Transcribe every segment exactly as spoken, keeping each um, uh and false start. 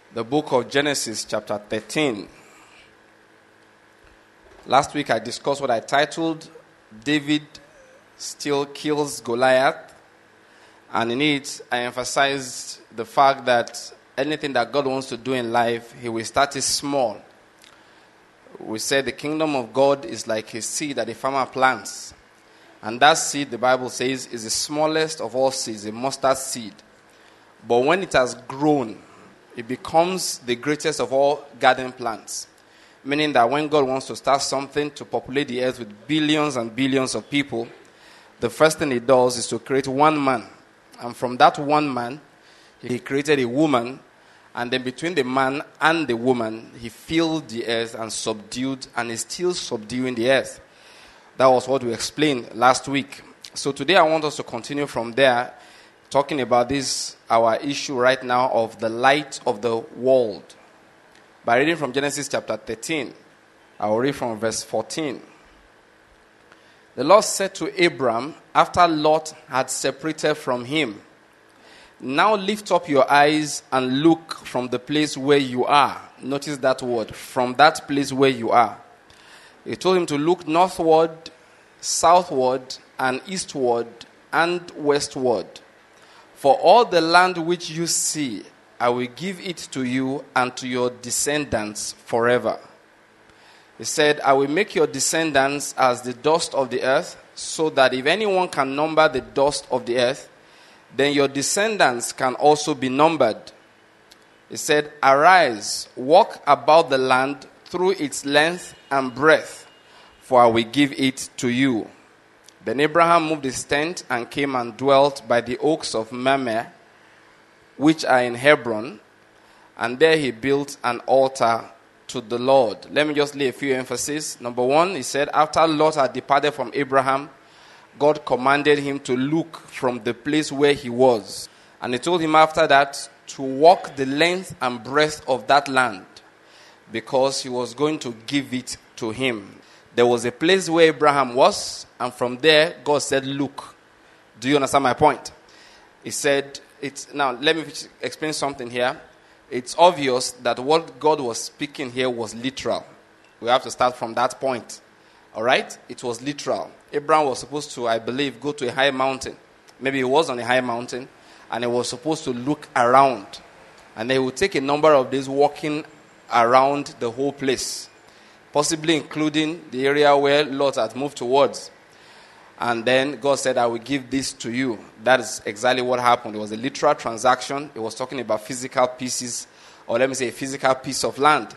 the book of Genesis chapter thirteen. Last week I discussed what I titled, David Still Kills Goliath. And in it, I emphasized the fact that anything that God wants to do in life, he will start it small. We said the kingdom of God is like a seed that a farmer plants. And that seed, the Bible says, is the smallest of all seeds, a mustard seed. But when it has grown, it becomes the greatest of all garden plants. Meaning that when God wants to start something to populate the earth with billions and billions of people, the first thing he does is to create one man. And from that one man, he created a woman. And then between the man and the woman, he filled the earth and subdued, and is still subduing the earth. That was what we explained last week. So today I want us to continue from there, talking about this, our issue right now of the light of the world. By reading from Genesis chapter thirteen, I will read from verse fourteen. The Lord said to Abram, after Lot had separated from him, now lift up your eyes and look from the place where you are. Notice that word, from that place where you are. He told him to look northward, southward, and eastward, and westward. For all the land which you see, I will give it to you and to your descendants forever. He said, I will make your descendants as the dust of the earth, so that if anyone can number the dust of the earth, then your descendants can also be numbered. He said, arise, walk about the land through its length and breadth, for I will give it to you. Then Abraham moved his tent and came and dwelt by the oaks of Mamre, which are in Hebron, and there he built an altar to the Lord. Let me just lay a few emphases. Number one, he said, after Lot had departed from Abraham, God commanded him to look from the place where he was. And he told him after that to walk the length and breadth of that land, because he was going to give it to him. There was a place where Abraham was, and from there, God said, look. Do you understand my point? He said, it's, now let me explain something here. It's obvious that what God was speaking here was literal. We have to start from that point. All right? It was literal. Abraham was supposed to, I believe, go to a high mountain. Maybe he was on a high mountain, and he was supposed to look around. And they would take a number of days walking around the whole place, possibly including the area where Lot had moved towards. And then God said, I will give this to you. That is exactly what happened. It was a literal transaction. It was talking about physical pieces, or let me say a physical piece of land.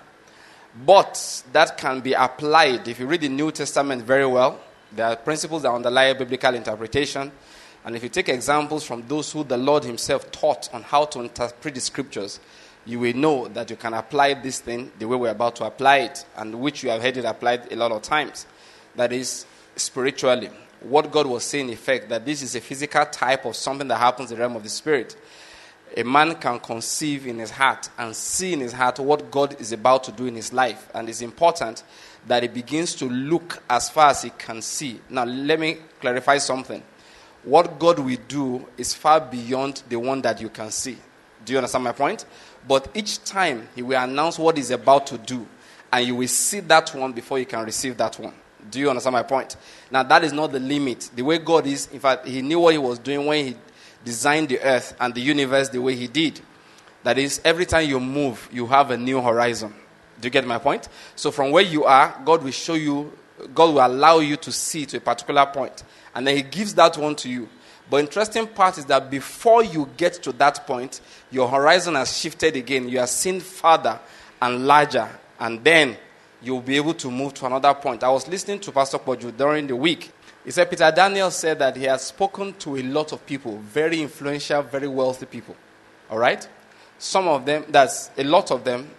But that can be applied. If you read the New Testament very well, there are principles that underlie biblical interpretation. And if you take examples from those who the Lord himself taught on how to interpret the scriptures, you will know that you can apply this thing the way we're about to apply it, and which you have heard it applied a lot of times. That is, spiritually. What God was saying in effect, that this is a physical type of something that happens in the realm of the spirit. A man can conceive in his heart and see in his heart what God is about to do in his life. And it's important that he begins to look as far as he can see. Now, let me clarify something. What God will do is far beyond the one that you can see. Do you understand my point? But each time he will announce what he's about to do, and you will see that one before you can receive that one. Do you understand my point? Now, that is not the limit. The way God is, in fact, he knew what he was doing when he designed the earth and the universe the way he did. That is, every time you move, you have a new horizon. Do you get my point? So from where you are, God will show you, God will allow you to see to a particular point. And then he gives that one to you. But interesting part is that before you get to that point, your horizon has shifted again. You are seen farther and larger. And then you'll be able to move to another point. I was listening to Pastor Poju during the week. He said Peter Daniel said that he has spoken to a lot of people, very influential, very wealthy people. All right? Some of them, that's a lot of them,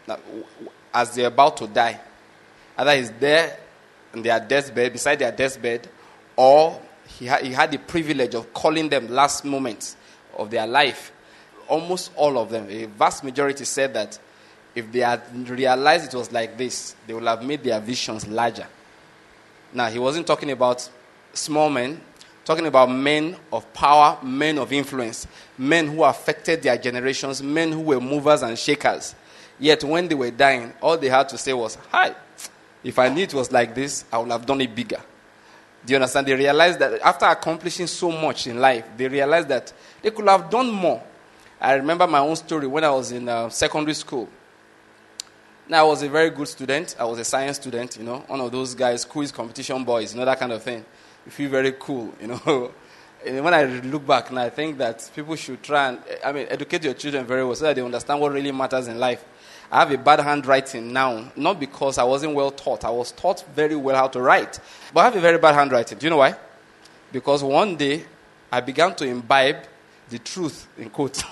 as they're about to die. Either he's there in their deathbed, beside their deathbed, or he, ha- he had the privilege of calling them last moments of their life. Almost all of them, a vast majority said that if they had realized it was like this, they would have made their visions larger. Now, he wasn't talking about small men, talking about men of power, men of influence, men who affected their generations, men who were movers and shakers. Yet when they were dying, all they had to say was, hi, if I knew it was like this, I would have done it bigger. Do you understand? They realized that after accomplishing so much in life, they realized that they could have done more. I remember my own story when I was in uh, secondary school. Now, I was a very good student. I was a science student, you know, one of those guys, quiz competition boys, you know, that kind of thing. You feel very cool, you know. And when I look back now, I think that people should try and, I mean, educate your children very well so that they understand what really matters in life. I have a bad handwriting now, not because I wasn't well taught. I was taught very well how to write. But I have a very bad handwriting. Do you know why? Because one day, I began to imbibe the truth, in quotes,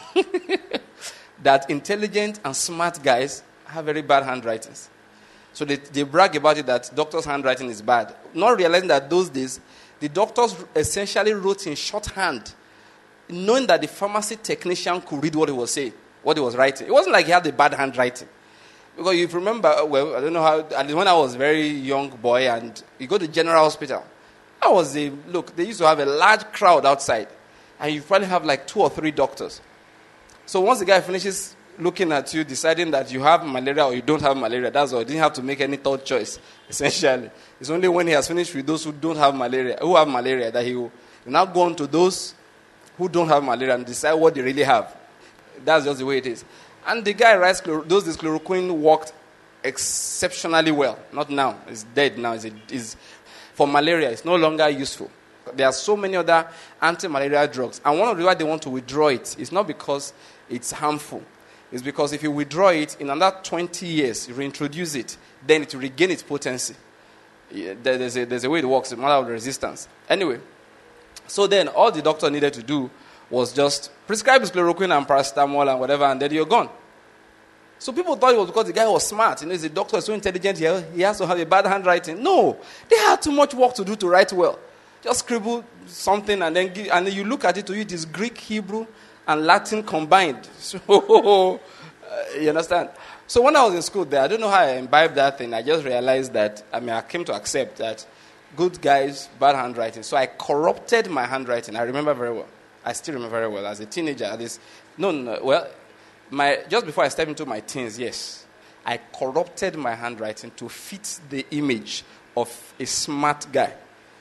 that intelligent and smart guys have very bad handwritings. So they, they brag about it that doctors' handwriting is bad. Not realizing that those days, the doctors essentially wrote in shorthand, knowing that the pharmacy technician could read what he was saying, what he was writing. It wasn't like he had a bad handwriting. Because if you remember, well, I don't know how, at least when I was a very young boy and you go to General Hospital, I was a, look, they used to have a large crowd outside. And you probably have like two or three doctors. So once the guy finishes looking at you, deciding that you have malaria or you don't have malaria, that's all. He didn't have to make any third choice, essentially. It's only when he has finished with those who don't have malaria, who have malaria, that he will now go on to those who don't have malaria and decide what they really have. That's just the way it is. And the guy writes, those this chloroquine worked exceptionally well. Not now. It's dead now. It's, a, it's for malaria. It's no longer useful. There are so many other anti-malaria drugs. And one of the reasons they want to withdraw it is not because it's harmful. It's because if you withdraw it, in another twenty years, you reintroduce it, then it will regain its potency. Yeah, there's, a, there's a way it works. It's a matter of resistance. Anyway, so then all the doctor needed to do was just prescribe his chloroquine and paracetamol and whatever, and then you're gone. So people thought it was because the guy was smart. You know, the doctor is so intelligent, he, he has to have a bad handwriting. No, they had too much work to do to write well. Just scribble something and then give, and then you look at it, to you it is Greek, Hebrew, and Latin combined. So, uh, you understand? So when I was in school there, I don't know how I imbibed that thing. I just realized that, I mean, I came to accept that good guys, bad handwriting. So I corrupted my handwriting. I remember very well. I still remember very well. As a teenager, at this, no, no, well, my just before I stepped into my teens, yes, I corrupted my handwriting to fit the image of a smart guy.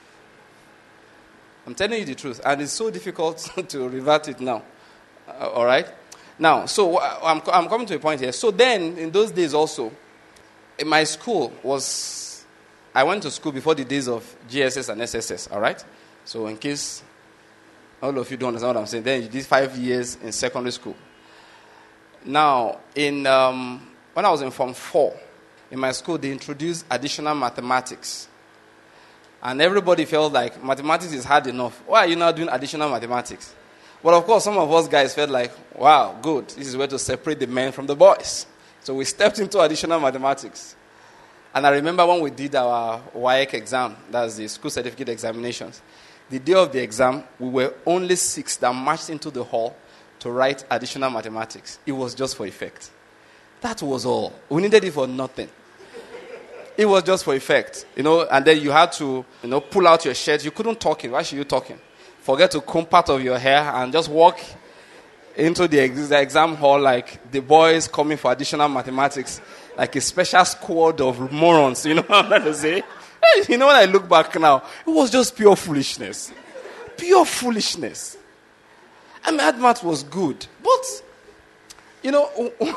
I'm telling you the truth. And it's so difficult to revert it now. Uh, all right? Now, so I'm, I'm coming to a point here. So then, in those days also, in my school was, I went to school before the days of G S S and S S S, all right? So in case all of you don't understand what I'm saying, then you did five years in secondary school. Now, in um, when I was in Form four, in my school, they introduced additional mathematics. And everybody felt like mathematics is hard enough. Why are you now doing additional mathematics? But of course, some of us guys felt like, wow, good. This is where to separate the men from the boys. So we stepped into additional mathematics. And I remember when we did our W A E C exam, that's the school certificate examinations. The day of the exam, we were only six that marched into the hall to write additional mathematics. It was just for effect. That was all. We needed it for nothing. It was just for effect, you know, and then you had to, you know, pull out your shirt. You couldn't talk it. Why should you talk it? Forget to comb part of your hair and just walk into the, ex- the exam hall like the boys coming for additional mathematics, like a special squad of morons, you know what I'm trying to say? You know, when I look back now, it was just pure foolishness. Pure foolishness. I mean, math was good, but, you know,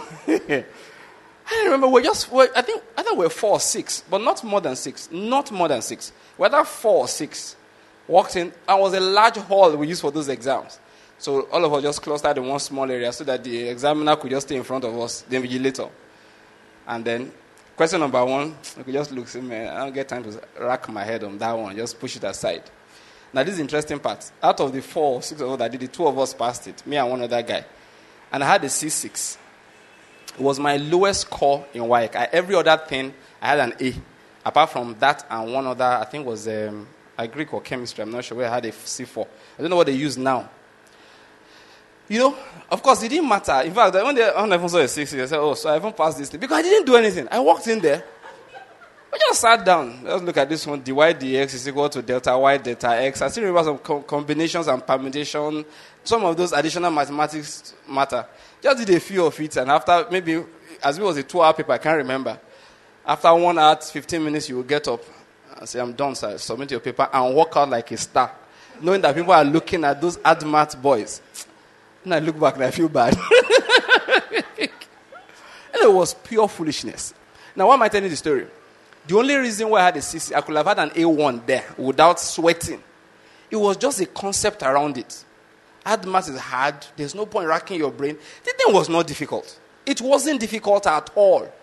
I remember we're just, we're, I think I think we're four or six, but not more than six. Not more than six. Whether four or six. Walked in, and it was a large hall we used for those exams. So all of us just clustered in one small area so that the examiner could just stay in front of us, the invigilator. And then, question number one, we could just look, say, man, I don't get time to rack my head on that one, just push it aside. Now, this is the interesting part. Out of the four or six of us that did it, two of us passed it, me and one other guy. And I had a C six. It was my lowest score in W A E C. I, every other thing, I had an A. Apart from that and one other, I think was um, a Greek or chemistry, I'm not sure, where I had a C four. I don't know what they use now. You know, of course, it didn't matter. In fact, when, they, when I saw a six, I said, oh, so I haven't passed this thing. Because I didn't do anything. I walked in there. I just sat down. Let's look at this one. Dy dx is equal to delta y delta x. I still remember some co- combinations and permutation. Some of those additional mathematics matter. Just did a few of it, and after maybe as it was a two-hour paper, I can't remember. After one hour, fifteen minutes, you will get up and say, I'm done, sir. Submit your paper and walk out like a star, knowing that people are looking at those ADMAT boys. And I look back and I feel bad. And it was pure foolishness. Now, why am I telling you the story? The only reason why I had a C C, I could have had an A one there without sweating. It was just a concept around it. ADMAT is hard. There's no point racking your brain. The thing was not difficult. It wasn't difficult at all.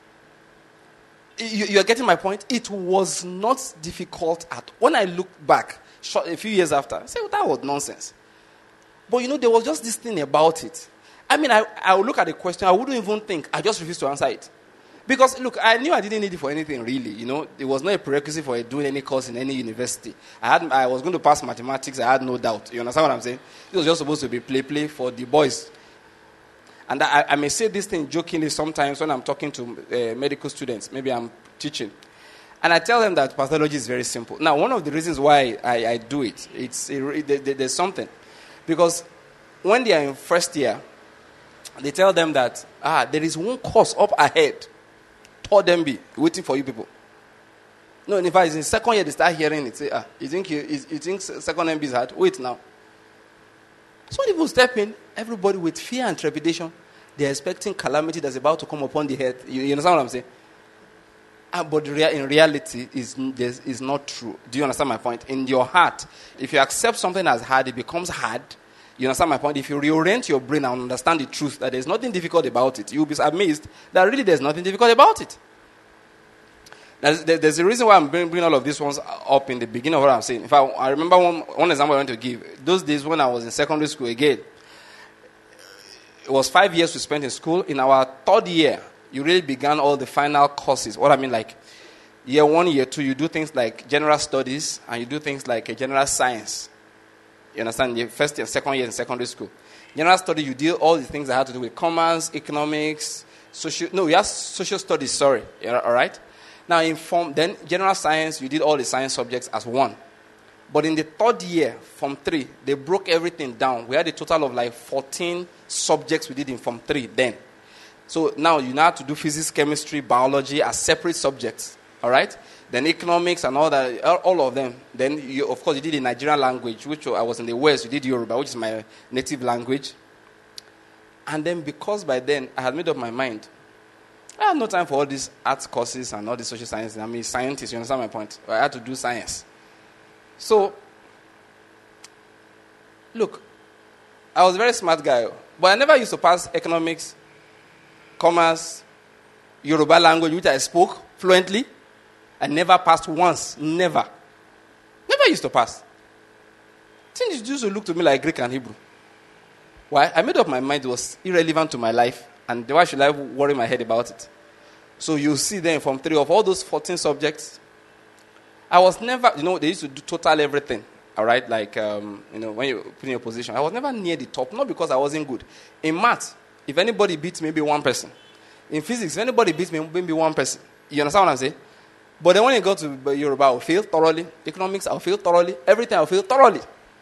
You, you're getting my point? It was not difficult at all. When I look back, short, a few years after, I say, well, that was nonsense. But you know, there was just this thing about it. I mean, I, I would look at the question, I wouldn't even think. I just refused to answer it. Because, look, I knew I didn't need it for anything, really. You know, it was not a prerequisite for doing any course in any university. I had, I was going to pass mathematics, I had no doubt. You understand what I'm saying? It was just supposed to be play-play for the boys. And I, I may say this thing jokingly sometimes when I'm talking to uh, medical students. Maybe I'm teaching. And I tell them that pathology is very simple. Now, one of the reasons why I, I do it, it's it, it, there's something. Because when they are in first year, they tell them that, ah, there is one course up ahead. Taught them be waiting for you people. No, in fact, in second year, they start hearing it. Say, ah, you think, you, you think second M B is hard? Wait now. So when people step in, everybody with fear and trepidation, they're expecting calamity that's about to come upon the head. You, you understand what I'm saying? Ah, but rea- in reality, is is not true. Do you understand my point? In your heart, if you accept something as hard, it becomes hard. You understand my point? If you reorient your brain and understand the truth that there's nothing difficult about it, you'll be amazed that really there's nothing difficult about it. There's, there's a reason why I'm bringing all of these ones up in the beginning of what I'm saying. In fact, I remember one, one example I want to give. Those days when I was in secondary school again, it was five years we spent in school. In our third year, you really began all the final courses. What I mean, like, year one, year two, you do things like general studies, and you do things like a general science. You understand? Your first and second year in secondary school. General study, you deal all the things that had to do with commerce, economics, social. No, you have social studies. Sorry, all right. Now, in form, then general science, you did all the science subjects as one. But in the third year, Form three, they broke everything down. We had a total of like fourteen subjects we did in Form three then. So now you now have to do physics, chemistry, biology as separate subjects. All right? Then economics and all that, all of them. Then, you, of course, you did the Nigerian language, which I was in the West. You did Yoruba, which is my native language. And then because by then I had made up my mind, I had no time for all these arts courses and all these social sciences. I'm a scientist, you understand my point? I had to do science. So, look, I was a very smart guy, but I never used to pass economics, commerce, Yoruba language, which I spoke fluently. I never passed once. Never. Never used to pass. Things used to look to me like Greek and Hebrew. Why? I made up my mind it was irrelevant to my life, and why should I worry my head about it? So you see then from three of all those fourteen subjects, I was never, you know, they used to do total everything, all right? Like, um, you know, when you put in your position, I was never near the top, not because I wasn't good. In math, if anybody beats maybe one person. In physics, if anybody beats me, maybe one person. You understand what I'm saying? But then when you go to Yoruba, I'll fail thoroughly. Economics, I'll fail thoroughly. Everything, I'll fail thoroughly.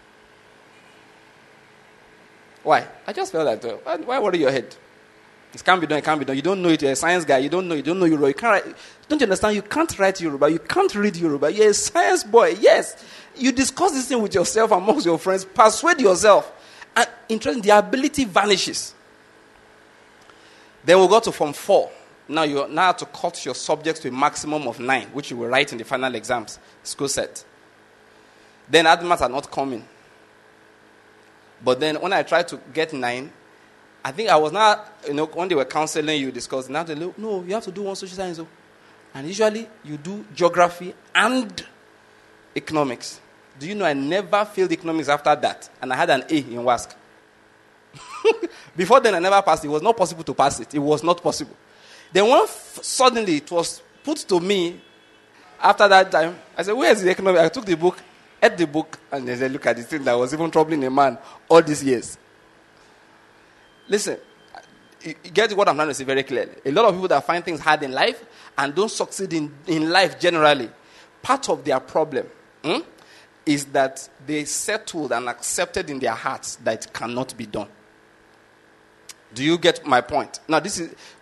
Why? I just felt like, uh, why worry your head? It can't be done, it can't be done. You don't know it, you're a science guy, you don't know, you don't know Yoruba. You can't write, don't you understand? You can't write Yoruba, you can't read Yoruba. You're a science boy, yes. You discuss this thing with yourself amongst your friends, persuade yourself. And interesting, the ability vanishes. Then we'll go to Form four. Now you now have to cut your subjects to a maximum of nine, which you will write in the final exams, school set. Then ADMAT are not coming. But then when I tried to get nine, I think I was not, you know, when they were counseling you, discussing, now they look, no, you have to do one social science. And usually you do geography and economics. Do you know I never failed economics after that? And I had an A in WASC. Before then I never passed. It was not possible to pass it. It was not possible. Then when f- suddenly it was put to me, after that time, I said, where is the economics? I took the book, ate the book, and they said, look at this thing that was even troubling a man all these years. Listen, you get what I'm trying to say very clearly. A lot of people that find things hard in life and don't succeed in, in life generally, part of their problem hmm, is that they settled and accepted in their hearts that it cannot be done. Do you get my point? Now, this is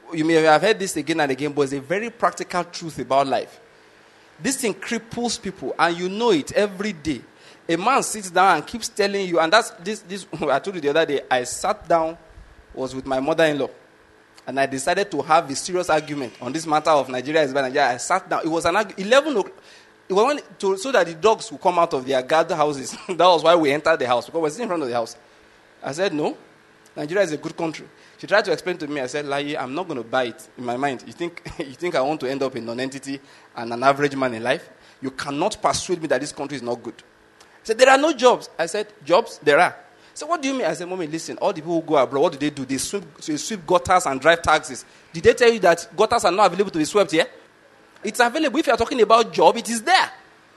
you may have heard this again and again, but it's a very practical truth about life. This thing cripples people, and you know it every day. A man sits down and keeps telling you, and that's this. This I told you the other day. I sat down, was with my mother-in-law, and I decided to have a serious argument on this matter of Nigeria is bad. Nigeria. I sat down. It was an argument. eleven o'clock. It was when, to, so that the dogs would come out of their guard houses. That was why we entered the house, because we were sitting in front of the house. I said, no, Nigeria is a good country. She tried to explain to me. I said, Lai, I'm not going to buy it. In my mind, you think you think I want to end up a non-entity and an average man in life? You cannot persuade me that this country is not good. I said, there are no jobs. I said, jobs? There are. So what do you mean? I said, Mommy, listen, all the people who go abroad, what do they do? They sweep, they sweep gutters and drive taxis. Did they tell you that gutters are not available to be swept here? It's available. If you are talking about job, it is there.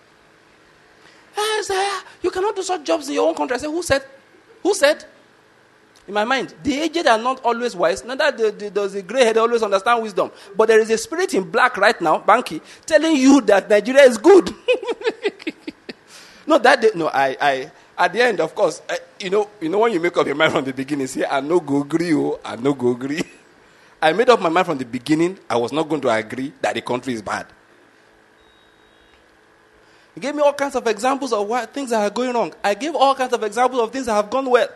I said, you cannot do such jobs in your own country. I said, who said? Who said? In my mind, the aged are not always wise. Neither the, the, does the grey head always understand wisdom. But there is a spirit in black right now, Banky, telling you that Nigeria is good. No, that day, no, I, I, at the end, of course, I, you know, you know when you make up your mind from the beginning, say, I no go agree, oh, I no go agree. I made up my mind from the beginning. I was not going to agree that the country is bad. He gave me all kinds of examples of what things that are going wrong. I gave all kinds of examples of things that have gone well.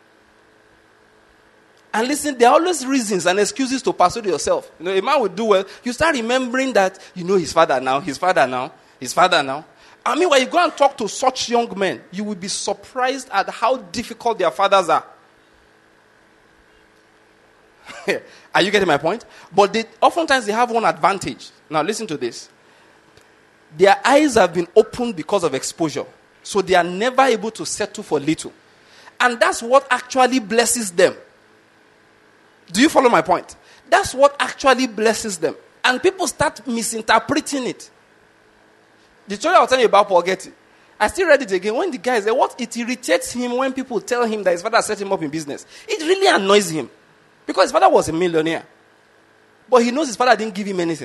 And listen, there are always reasons and excuses to persuade yourself. You know, a man will do well. You start remembering that, you know, his father now, his father now, his father now. I mean, when you go and talk to such young men, you will be surprised at how difficult their fathers are. Are you getting my point? But they, oftentimes they have one advantage. Now listen to this. Their eyes have been opened because of exposure. So they are never able to settle for little. And that's what actually blesses them. Do you follow my point? That's what actually blesses them. And people start misinterpreting it. The story I'll tell you about Paul Getty. I still read it again. When the guy said, what? It irritates him when people tell him that his father set him up in business. It really annoys him. Because his father was a millionaire. But he knows his father didn't give him anything.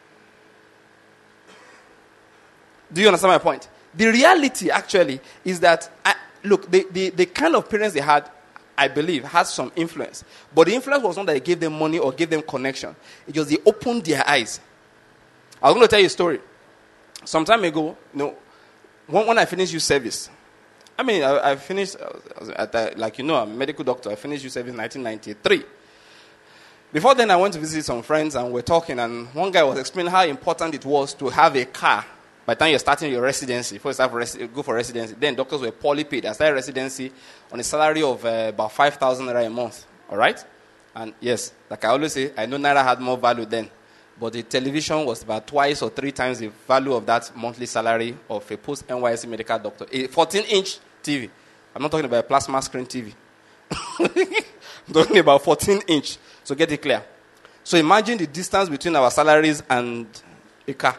Do you understand my point? The reality, actually, is that, I, look, the, the, the kind of parents they had, I believe, has some influence. But the influence was not that they gave them money or gave them connection. It was they opened their eyes. I was going to tell you a story. Some time ago, you know, when, when I finished youth service, I mean, I, I finished, I was at the, like you know, I'm a medical doctor. I finished youth service in nineteen ninety-three. Before then, I went to visit some friends and we're talking, and one guy was explaining how important it was to have a car. By the time you're starting your residency, before you start for resi- go for residency, then doctors were poorly paid. I started residency on a salary of uh, about five thousand naira a month. All right? And yes, like I always say, I know naira had more value then. But the television was about twice or three times the value of that monthly salary of a post-N Y S C medical doctor. A fourteen-inch T V. I'm not talking about a plasma screen T V. I'm talking about fourteen-inch. So get it clear. So imagine the distance between our salaries and a car.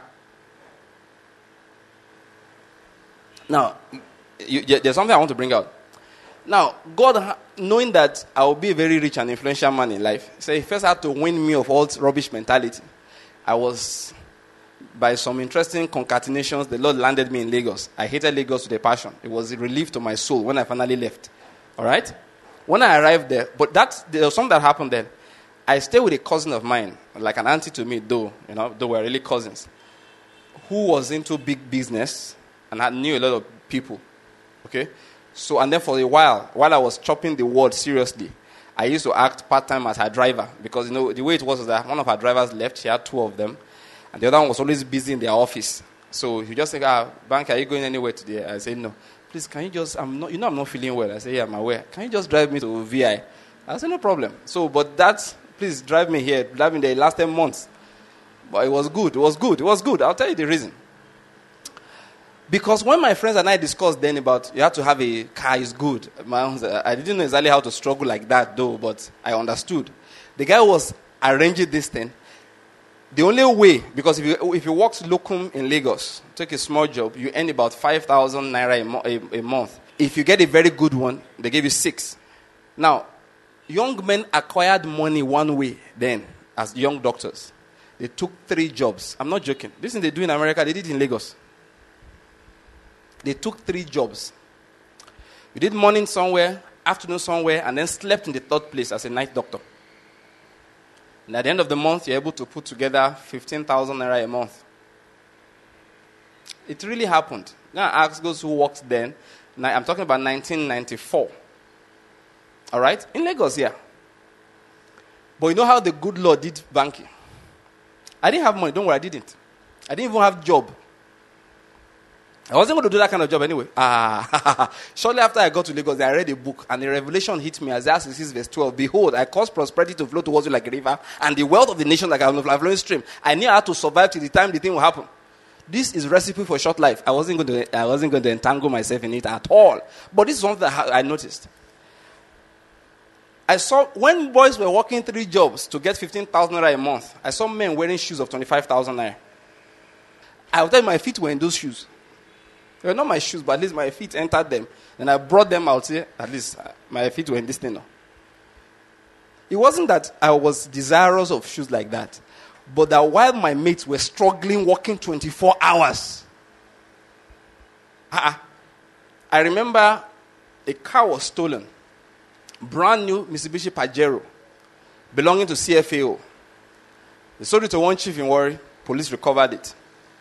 Now, you, you, there's something I want to bring out. Now, God, knowing that I will be a very rich and influential man in life, so he first had to win me of all rubbish mentality. I was, by some interesting concatenations, the Lord landed me in Lagos. I hated Lagos with a passion. It was a relief to my soul when I finally left. All right? When I arrived there, but that, there was something that happened then. I stayed with a cousin of mine, like an auntie to me, though, you know, though we're really cousins, who was into big business and I knew a lot of people. Okay? So, and then for a while, while I was chopping the word seriously, I used to act part-time as her driver. Because, you know, the way it was was that one of her drivers left. She had two of them. And the other one was always busy in their office. So he just said, ah, Bank, are you going anywhere today? I said, no. Please, can you just, I'm not, you know I'm not feeling well. I said, yeah, I'm aware. Can you just drive me to V I? I said, no problem. So, but that, please drive me here. Drive me there. It lasted months. But it was good. It was good. It was good. I'll tell you the reason. Because when my friends and I discussed then about you have to have a car is good, I didn't know exactly how to struggle like that though, but I understood. The guy was arranging this thing. The only way, because if you if you work locum in Lagos, take a small job, you earn about five thousand naira a, mo- a, a month. If you get a very good one, they give you six. Now, young men acquired money one way then as young doctors. They took three jobs. I'm not joking. This thing they do in America, they did it in Lagos. They took three jobs. You did morning somewhere, afternoon somewhere, and then slept in the third place as a night doctor. And at the end of the month, you're able to put together fifteen thousand naira a month. It really happened. Now ask those who worked then. Now, I'm talking about nineteen ninety-four. All right? In Lagos, yeah. But you know how the good Lord did banking? I didn't have money. Don't worry, I didn't. I didn't even have a job. I wasn't going to do that kind of job anyway. Ah, shortly after I got to Lagos, I read a book, and the revelation hit me. Isaiah sixty-six verse twelve. Behold, I cause prosperity to flow towards you like a river, and the wealth of the nation like a flowing stream. I knew how to survive till the time the thing will happen. This is recipe for short life. I wasn't going to. I wasn't going to entangle myself in it at all. But this is something that I noticed. I saw when boys were working three jobs to get fifteen thousand naira a month. I saw men wearing shoes of twenty-five thousand naira. I would tell you my feet were in those shoes. They were not my shoes, but at least my feet entered them. And I brought them out here. At least my feet were in this thing now. It wasn't that I was desirous of shoes like that, but that while my mates were struggling, working twenty-four hours. Uh-uh. I remember a car was stolen. Brand new Mitsubishi Pajero, belonging to C F A O. They sold it to one chief in Warri. Police recovered it.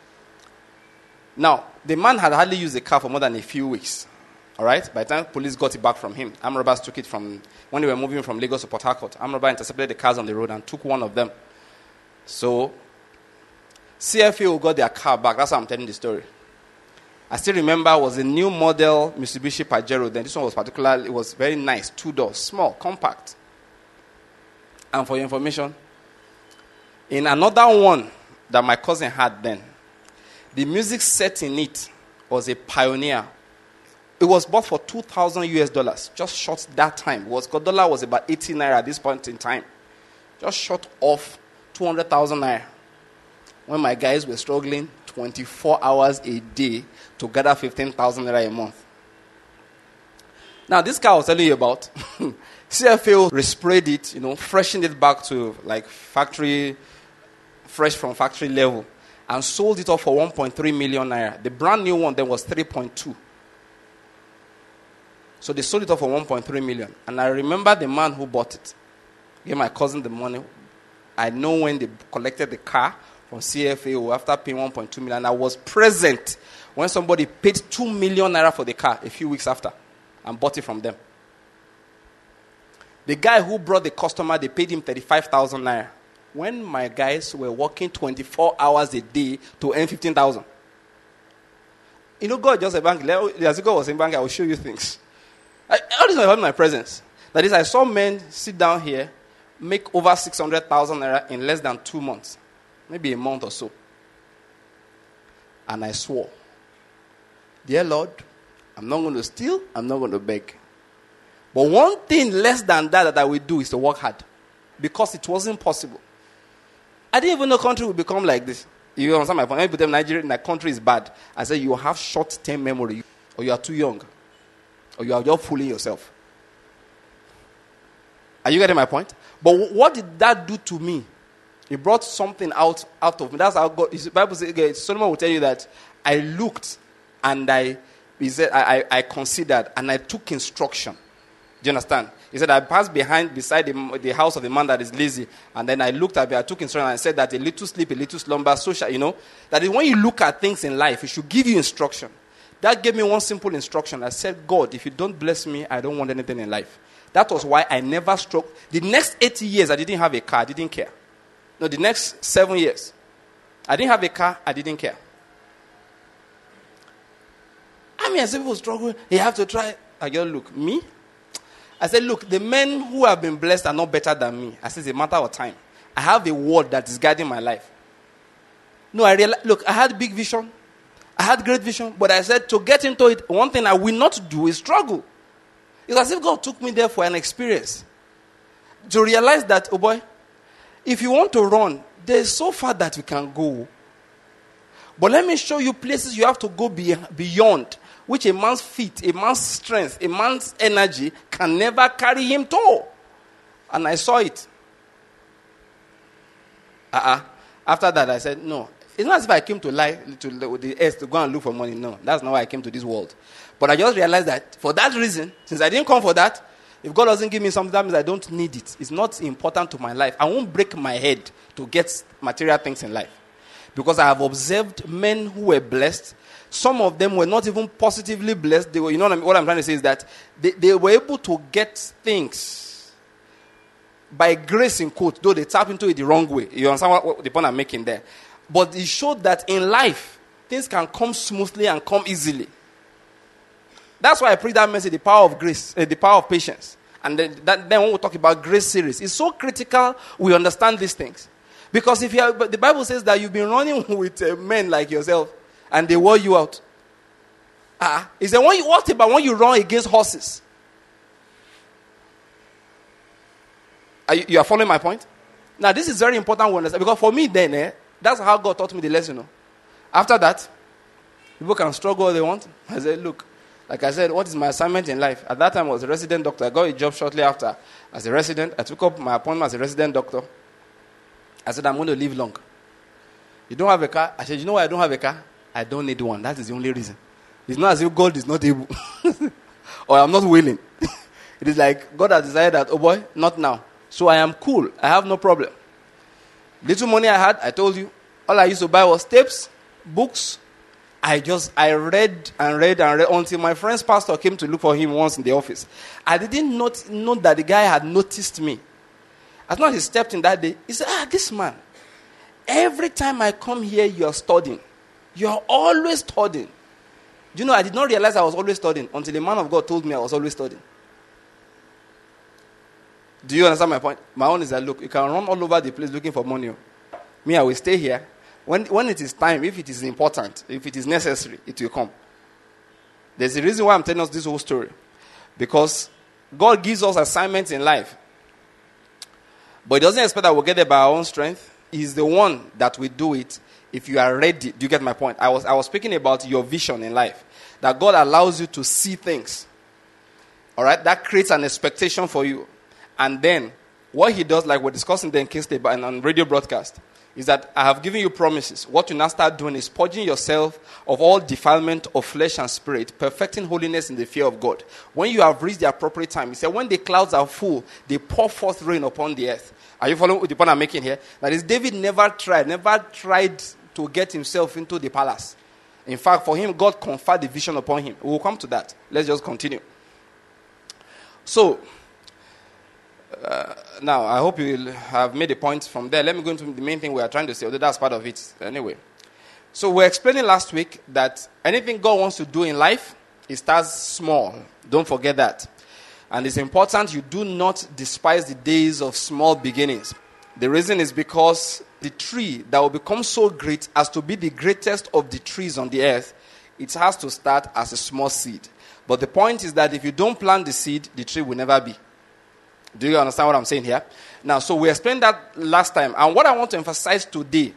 Now, the man had hardly used the car for more than a few weeks. All right? By the time police got it back from him, armed robbers took it from, when they were moving from Lagos to Port Harcourt, armed robbers intercepted the cars on the road and took one of them. So, C F A O got their car back. That's how I'm telling the story. I still remember it was a new model Mitsubishi Pajero. Then this one was particularly, it was very nice. Two doors, small, compact. And for your information, in another one that my cousin had then, the music set in it was a Pioneer. It was bought for two thousand U S dollars. Just short that time. It was, dollar was about eighty naira at this point in time. Just short off two hundred thousand naira. When my guys were struggling twenty-four hours a day to gather fifteen thousand naira a month. Now, this car I was telling you about, C F A O resprayed it, you know, freshened it back to like factory, fresh from factory level, and sold it off for one point three million naira. The brand new one then was three point two. So they sold it off for one point three million. And I remember the man who bought it. Gave my cousin the money. I know when they collected the car from C F A O after paying one point two million. I was present when somebody paid two million naira for the car a few weeks after and bought it from them. The guy who brought the customer, they paid him thirty-five thousand naira. When my guys were working twenty-four hours a day to earn fifteen thousand. You know, God just a bank. As God was in bank, I will show you things. I, all this was in my presence. That is, I saw men sit down here, make over six hundred thousand naira in less than two months. Maybe a month or so. And I swore, dear Lord, I'm not going to steal, I'm not going to beg. But one thing less than that that I will do is to work hard. Because it wasn't possible. I didn't even know country would become like this. You understand my point? When people tell Nigeria, my country is bad, I say you have short-term memory, or you are too young, or you are just fooling yourself. Are you getting my point? But what did that do to me? It brought something out, out of me. That's how God, the Bible says, Solomon will tell you that I looked and I, he said, I, I, I considered and I took instruction. Do you understand? He said, I passed behind, beside the, the house of the man that is lazy, and then I looked at it, I took instruction and I said that a little sleep, a little slumber, so shall, you know, that is when you look at things in life, it should give you instruction. That gave me one simple instruction. I said, God, if you don't bless me, I don't want anything in life. That was why I never struck. The next eighty years, I didn't have a car, I didn't care. No, the next seven years, I didn't have a car, I didn't care. I mean, as people struggle, you have to try. I go, look, me? I said, look, the men who have been blessed are not better than me. I said, it's a matter of time. I have a word that is guiding my life. No, I realized, look, I had big vision. I had great vision. But I said, to get into it, one thing I will not do is struggle. It's as if God took me there for an experience. To realize that, oh boy, if you want to run, there's so far that you can go. But let me show you places you have to go be, beyond, which a man's feet, a man's strength, a man's energy can never carry him to. And I saw it. Uh-uh. After that, I said, no. It's not as if I came to lie to the earth to go and look for money. No, that's not why I came to this world. But I just realized that for that reason, since I didn't come for that, If God doesn't give me something, that means I don't need it. It's not important to my life. I won't break my head to get material things in life. Because I have observed men who were blessed. Some of them were not even positively blessed. They were, you know what I'm, what I'm trying to say is that they, they were able to get things by grace in quote, though they tap into it the wrong way. You understand what, what the point I'm making there? But it showed that in life, things can come smoothly and come easily. That's why I preach that message, the power of grace, uh, the power of patience. And then, that, then when we talk about grace series, it's so critical we understand these things. Because if you are, the Bible says that you've been running with uh, men like yourself, and they wore you out. Ah, uh, it's the one you what about when you run against horses? Are you, you are following my point? Now this is very important to understand, because for me then, eh, that's how God taught me the lesson. You know? After that, people can struggle all they want. I said, look, like I said, what is my assignment in life? At that time I was a resident doctor. I got a job shortly after as a resident. I took up my appointment as a resident doctor. I said, I'm going to live long. You don't have a car? I said, you know why I don't have a car? I don't need one. That is the only reason. It's not as if God is not able. Or I'm not willing. It is like God has decided that, oh boy, not now. So I am cool. I have no problem. Little money I had, I told you, all I used to buy was tapes, books. I just, I read and read and read until my friend's pastor came to look for him once in the office. I didn't not know that the guy had noticed me. As soon as he stepped in that day, he said, ah, this man, every time I come here, you're studying. You're always studying. Do you know, I did not realize I was always studying until the man of God told me I was always studying. Do you understand my point? My own is that, look, you can run all over the place looking for money. Me, I will stay here. When, when it is time, if it is important, if it is necessary, it will come. There's a reason why I'm telling us this whole story. Because God gives us assignments in life. But He doesn't expect that we'll get there by our own strength. He's the one that will do it if you are ready. Do you get my point? I was I was speaking about your vision in life. That God allows you to see things. All right? That creates an expectation for you. And then, what He does, like we're discussing then case study and on radio broadcast, is that I have given you promises. What you now start doing is purging yourself of all defilement of flesh and spirit, perfecting holiness in the fear of God. When you have reached the appropriate time, He said, when the clouds are full, they pour forth rain upon the earth. Are you following the point I'm making here? That is, David never tried, never tried to get himself into the palace. In fact, for him, God conferred the vision upon him. We will come to that. Let's just continue. So, uh, now, I hope you will have made a point from there. Let me go into the main thing we are trying to say, although that's part of it anyway. So, we were explaining last week that anything God wants to do in life, it starts small. Don't forget that. And it's important you do not despise the days of small beginnings. The reason is because the tree that will become so great as to be the greatest of the trees on the earth, it has to start as a small seed. But the point is that if you don't plant the seed, the tree will never be. Do you understand what I'm saying here? Now, so we explained that last time. And what I want to emphasize today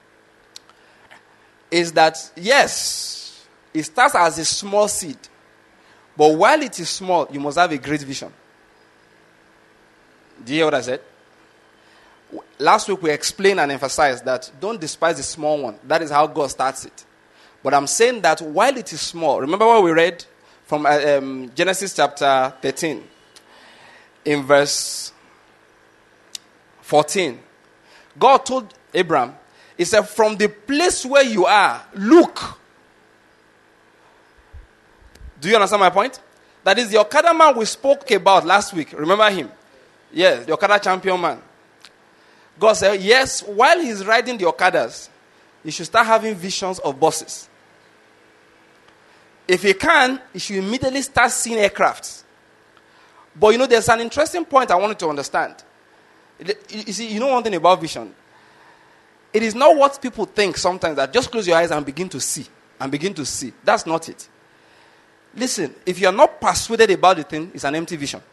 is that, yes, it starts as a small seed. But while it is small, you must have a great vision. Do you hear what I said? Last week we explained and emphasized that don't despise the small one. That is how God starts it. But I'm saying that while it is small, remember what we read from um, Genesis chapter thirteen, in verse fourteen. God told Abraham, He said, from the place where you are, look. Do you understand my point? That is the Okada man we spoke about last week. Remember him? Yes, the Okada champion man. God said, yes, while he's riding the Okadas, he should start having visions of buses. If he can, he should immediately start seeing aircrafts. But you know, there's an interesting point I wanted to understand. You see, you know one thing about vision? It is not what people think sometimes that just close your eyes and begin to see. And begin to see. That's not it. Listen, if you are not persuaded about the thing, it's an empty vision.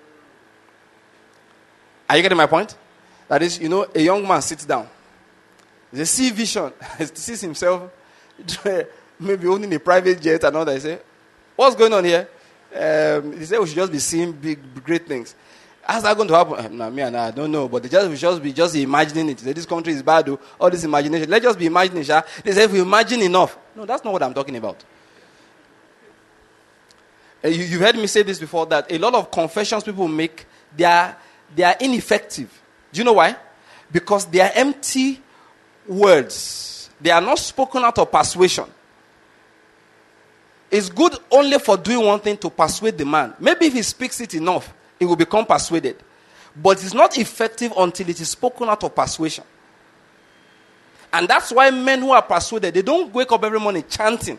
Are you getting my point? That is, you know, a young man sits down. He sees vision. He sees himself maybe owning a private jet and all that. He says, what's going on here? Um, he said we should just be seeing big, great things. How's that going to happen? No, me and I, I don't know. But they just, we should just be just imagining it. They say, this country is bad. Though. All this imagination. Let's just be imagining. They say if we imagine enough. No, that's not what I'm talking about. Uh, you, you've heard me say this before, that a lot of confessions people make, they are, they are ineffective. Do you know why? Because they are empty words. They are not spoken out of persuasion. It's good only for doing one thing to persuade the man. Maybe if he speaks it enough, he will become persuaded. But it's not effective until it is spoken out of persuasion. And that's why men who are persuaded, they don't wake up every morning chanting.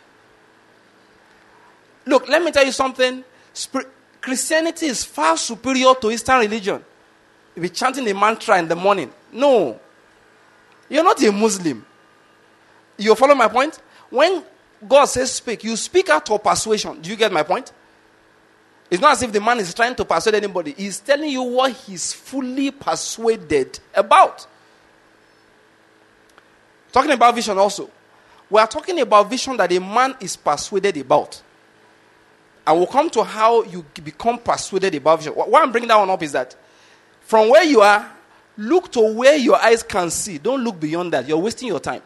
Look, let me tell you something. Spir- Christianity is far superior to Eastern religion. You'll be chanting a mantra in the morning. No. You're not a Muslim. You follow my point? When God says speak, you speak out of persuasion. Do you get my point? It's not as if the man is trying to persuade anybody. He's telling you what he's fully persuaded about. Talking about vision also. We are talking about vision that a man is persuaded about. And we'll come to how you become persuaded about vision. Why I'm bringing that one up is that from where you are, look to where your eyes can see. Don't look beyond that. You're wasting your time.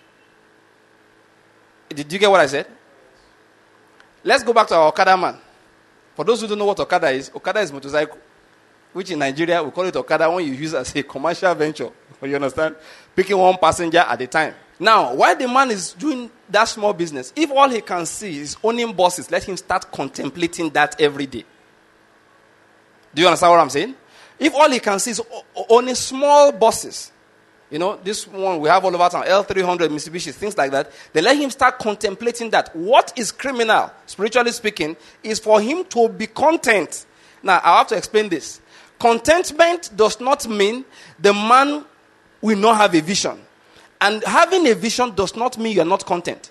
Did you get what I said? Let's go back to our Okada man. For those who don't know what Okada is, Okada is motorcycle, which in Nigeria we call it Okada when you use it as a commercial venture. You understand? Picking one passenger at a time. Now, while the man is doing that small business, if all he can see is owning buses, let him start contemplating that every day. Do you understand what I'm saying? If all he can see is owning small buses, you know, this one we have all over town, L three hundred, Mitsubishi, things like that, then let him start contemplating that. What is criminal, spiritually speaking, is for him to be content. Now, I have to explain this. Contentment does not mean the man will not have a vision. And having a vision does not mean you are not content.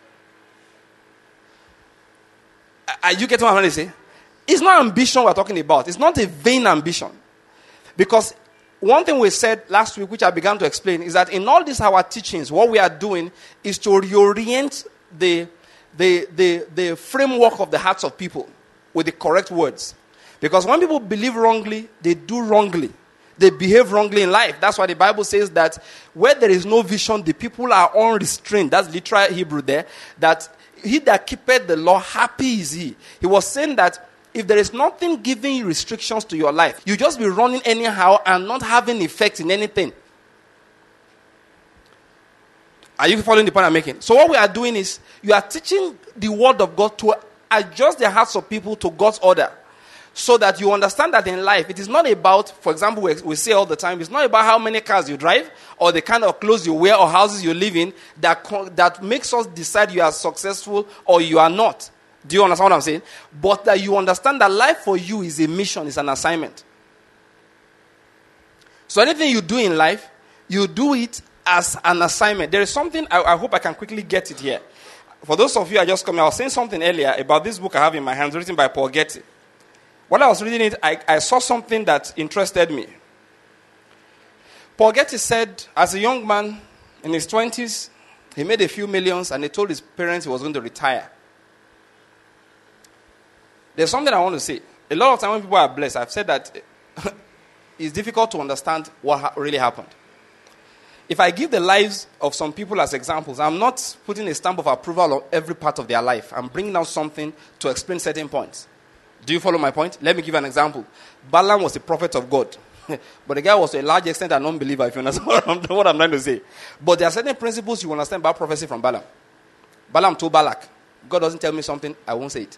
Are you getting what I'm trying to say? It's not ambition we're talking about. It's not a vain ambition. Because one thing we said last week, which I began to explain, is that in all these our teachings, what we are doing is to reorient the, the, the, the framework of the hearts of people with the correct words. Because when people believe wrongly, they do wrongly. They behave wrongly in life. That's why the Bible says that where there is no vision, the people are unrestrained. That's literal Hebrew there. That he that keepeth the law, happy is he. He was saying that if there is nothing giving you restrictions to your life, you just be running anyhow and not having effect in anything. Are you following the point I'm making? So what we are doing is, you are teaching the word of God to adjust the hearts of people to God's order. So that you understand that in life, it is not about, for example, we, we say all the time, it's not about how many cars you drive, or the kind of clothes you wear, or houses you live in, that, that makes us decide you are successful or you are not. Do you understand what I'm saying? But that you understand that life for you is a mission, is an assignment. So anything you do in life, you do it as an assignment. There is something, I, I hope I can quickly get it here. For those of you who are just coming, I was saying something earlier about this book I have in my hands, written by Paul Getty. While I was reading it, I, I saw something that interested me. Paul Getty said, as a young man in his twenties, he made a few millions and he told his parents he was going to retire. There's something I want to say. A lot of times when people are blessed, I've said that it's difficult to understand what ha- really happened. If I give the lives of some people as examples, I'm not putting a stamp of approval on every part of their life. I'm bringing out something to explain certain points. Do you follow my point? Let me give you an example. Balaam was a prophet of God. But the guy was to a large extent an unbeliever, if you understand what I'm, what I'm trying to say. But there are certain principles you understand about prophecy from Balaam. Balaam told Balak, God doesn't tell me something, I won't say it.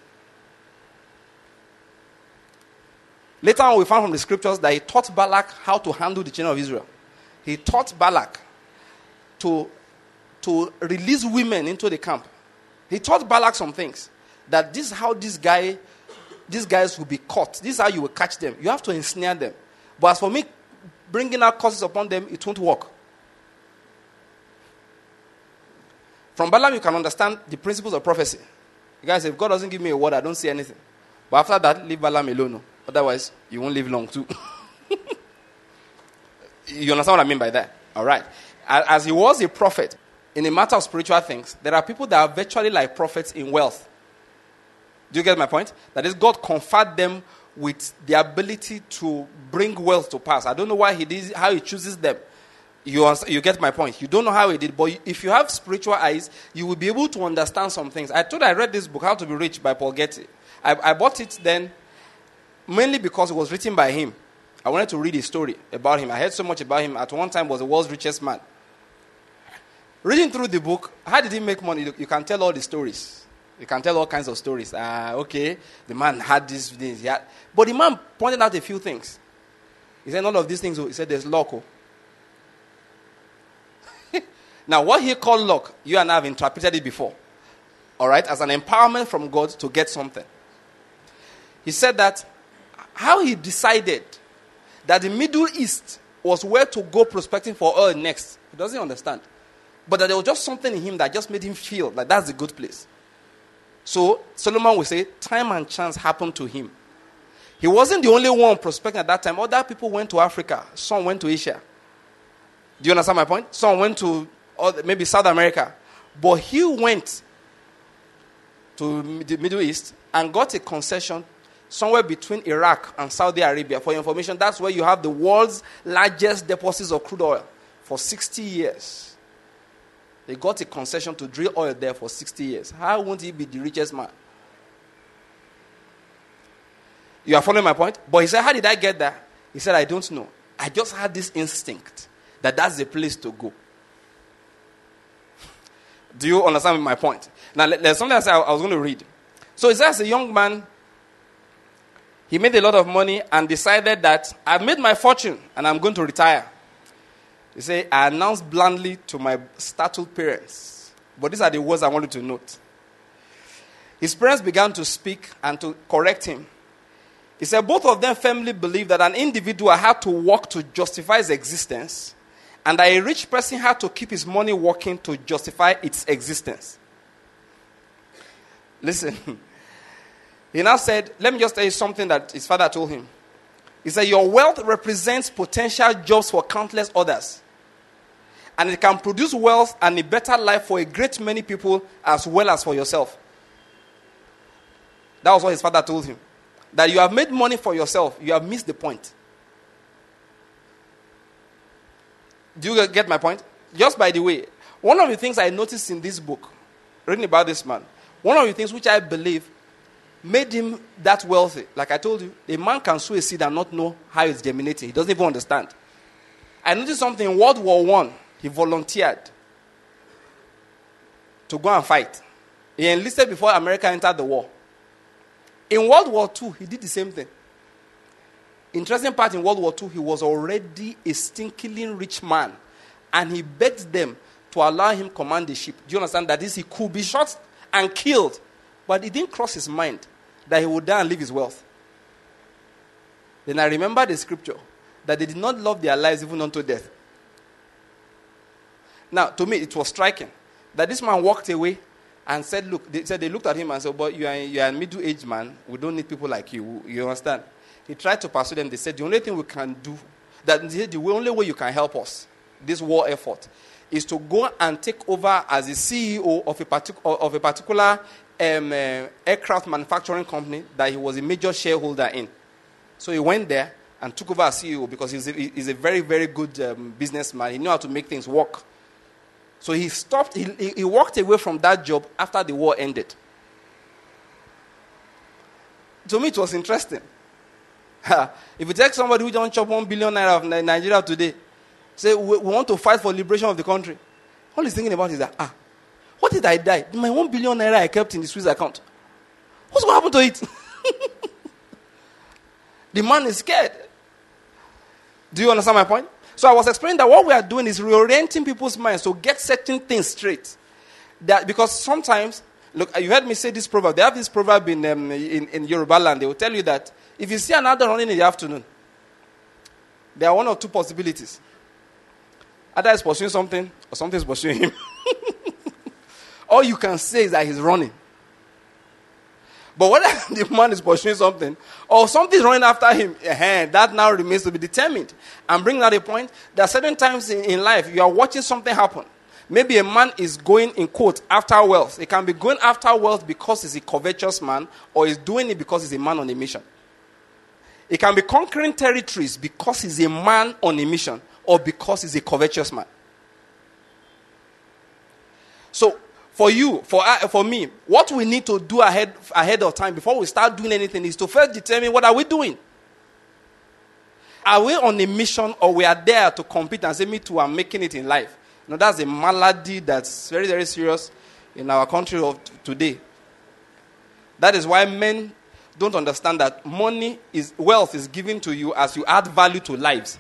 Later on, we found from the scriptures that he taught Balak how to handle the children of Israel. He taught Balak to, to release women into the camp. He taught Balak some things. That this is how this guy... These guys will be caught. This is how you will catch them. You have to ensnare them. But as for me, bringing out curses upon them, it won't work. From Balaam, you can understand the principles of prophecy. You guys, if God doesn't give me a word, I don't say anything. But after that, leave Balaam alone. Otherwise, you won't live long too. You understand what I mean by that? All right. As he was a prophet, in a matter of spiritual things, there are people that are virtually like prophets in wealth. Do you get my point? That is, God conferred them with the ability to bring wealth to pass. I don't know why he did, how he chooses them. You, you get my point. You don't know how he did, but if you have spiritual eyes, you will be able to understand some things. I told you I read this book, How to Be Rich by Paul Getty. I, I bought it then mainly because it was written by him. I wanted to read a story about him. I heard so much about him. At one time, he was the world's richest man. Reading through the book, how did he make money? You, you can tell all the stories. You can tell all kinds of stories. Ah, uh, okay, the man had this, this, he had. But the man pointed out a few things. He said, none of these things, he said, there's luck. Oh. Now, what he called luck, you and I have interpreted it before. All right, as an empowerment from God to get something. He said that how he decided that the Middle East was where to go prospecting for oil next. He doesn't understand. But that there was just something in him that just made him feel like that's a good place. So Solomon would say, time and chance happened to him. He wasn't the only one prospecting at that time. Other people went to Africa. Some went to Asia. Do you understand my point? Some went to maybe South America. But he went to the Middle East and got a concession somewhere between Iraq and Saudi Arabia. For your information, that's where you have the world's largest deposits of crude oil for sixty years. They got a concession to drill oil there for sixty years. How won't he be the richest man? You are following my point? But he said, how did I get there? He said, I don't know. I just had this instinct that that's the place to go. Do you understand my point? Now, there's something else I was going to read. So he says, a young man, he made a lot of money and decided that I've made my fortune and I'm going to retire. He said, I announced blandly to my startled parents. But these are the words I wanted to note. His parents began to speak and to correct him. He said, both of them firmly believed that an individual had to work to justify his existence and that a rich person had to keep his money working to justify its existence. Listen. He now said, let me just tell you something that his father told him. He said, your wealth represents potential jobs for countless others. And it can produce wealth and a better life for a great many people as well as for yourself. That was what his father told him. That you have made money for yourself. You have missed the point. Do you get my point? Just by the way, one of the things I noticed in this book, reading about this man, one of the things which I believe made him that wealthy. Like I told you, a man can sow a seed and not know how it's germinating. He doesn't even understand. I noticed something in World War One. He volunteered to go and fight. He enlisted before America entered the war. In World War Two, he did the same thing. Interesting part in World War Two, he was already a stinkingly rich man. And he begged them to allow him command the ship. Do you understand that this? He could be shot and killed. But it didn't cross his mind that he would die and leave his wealth. Then I remember the scripture that they did not love their lives even unto death. Now, to me, it was striking that this man walked away and said, look, they said they looked at him and said, but you are, you are a middle-aged man. We don't need people like you. You understand? He tried to persuade them. They said, the only thing we can do, that the only way you can help us, this war effort, is to go and take over as the C E O of a, partic- of a particular um, uh, aircraft manufacturing company that he was a major shareholder in. So he went there and took over as C E O because he's a, he's a very, very good um, businessman. He knew how to make things work. So he stopped, he, he walked away from that job after the war ended. To me, it was interesting. If you take somebody who don't chop one billion naira of Nigeria today, say, we, we want to fight for liberation of the country. All he's thinking about is that, ah, what did I die? My one billion naira I kept in the Swiss account. What's going to happen to it? The man is scared. Do you understand my point? So I was explaining that what we are doing is reorienting people's minds to get certain things straight. That because sometimes, look, you heard me say this proverb. They have this proverb in, um, in, in Yoruba land. They will tell you that if you see an adult running in the afternoon, there are one or two possibilities. Either he's pursuing something or something is pursuing him. All you can say is that he's running. But whether the man is pursuing something or something is running after him, that now remains to be determined. And bring out a point that certain times in, in life you are watching something happen. Maybe a man is going, in quote, after wealth. He can be going after wealth because he's a covetous man, or he's doing it because he's a man on a mission. He can be conquering territories because he's a man on a mission, or because he's a covetous man. So, for you, for uh, for me, what we need to do ahead ahead of time before we start doing anything is to first determine what are we doing. Are we on a mission, or we are there to compete and say, me too, I'm making it in life? You know, that's a malady that's very, very serious in our country of t- today. That is why men don't understand that money is, wealth is given to you as you add value to lives.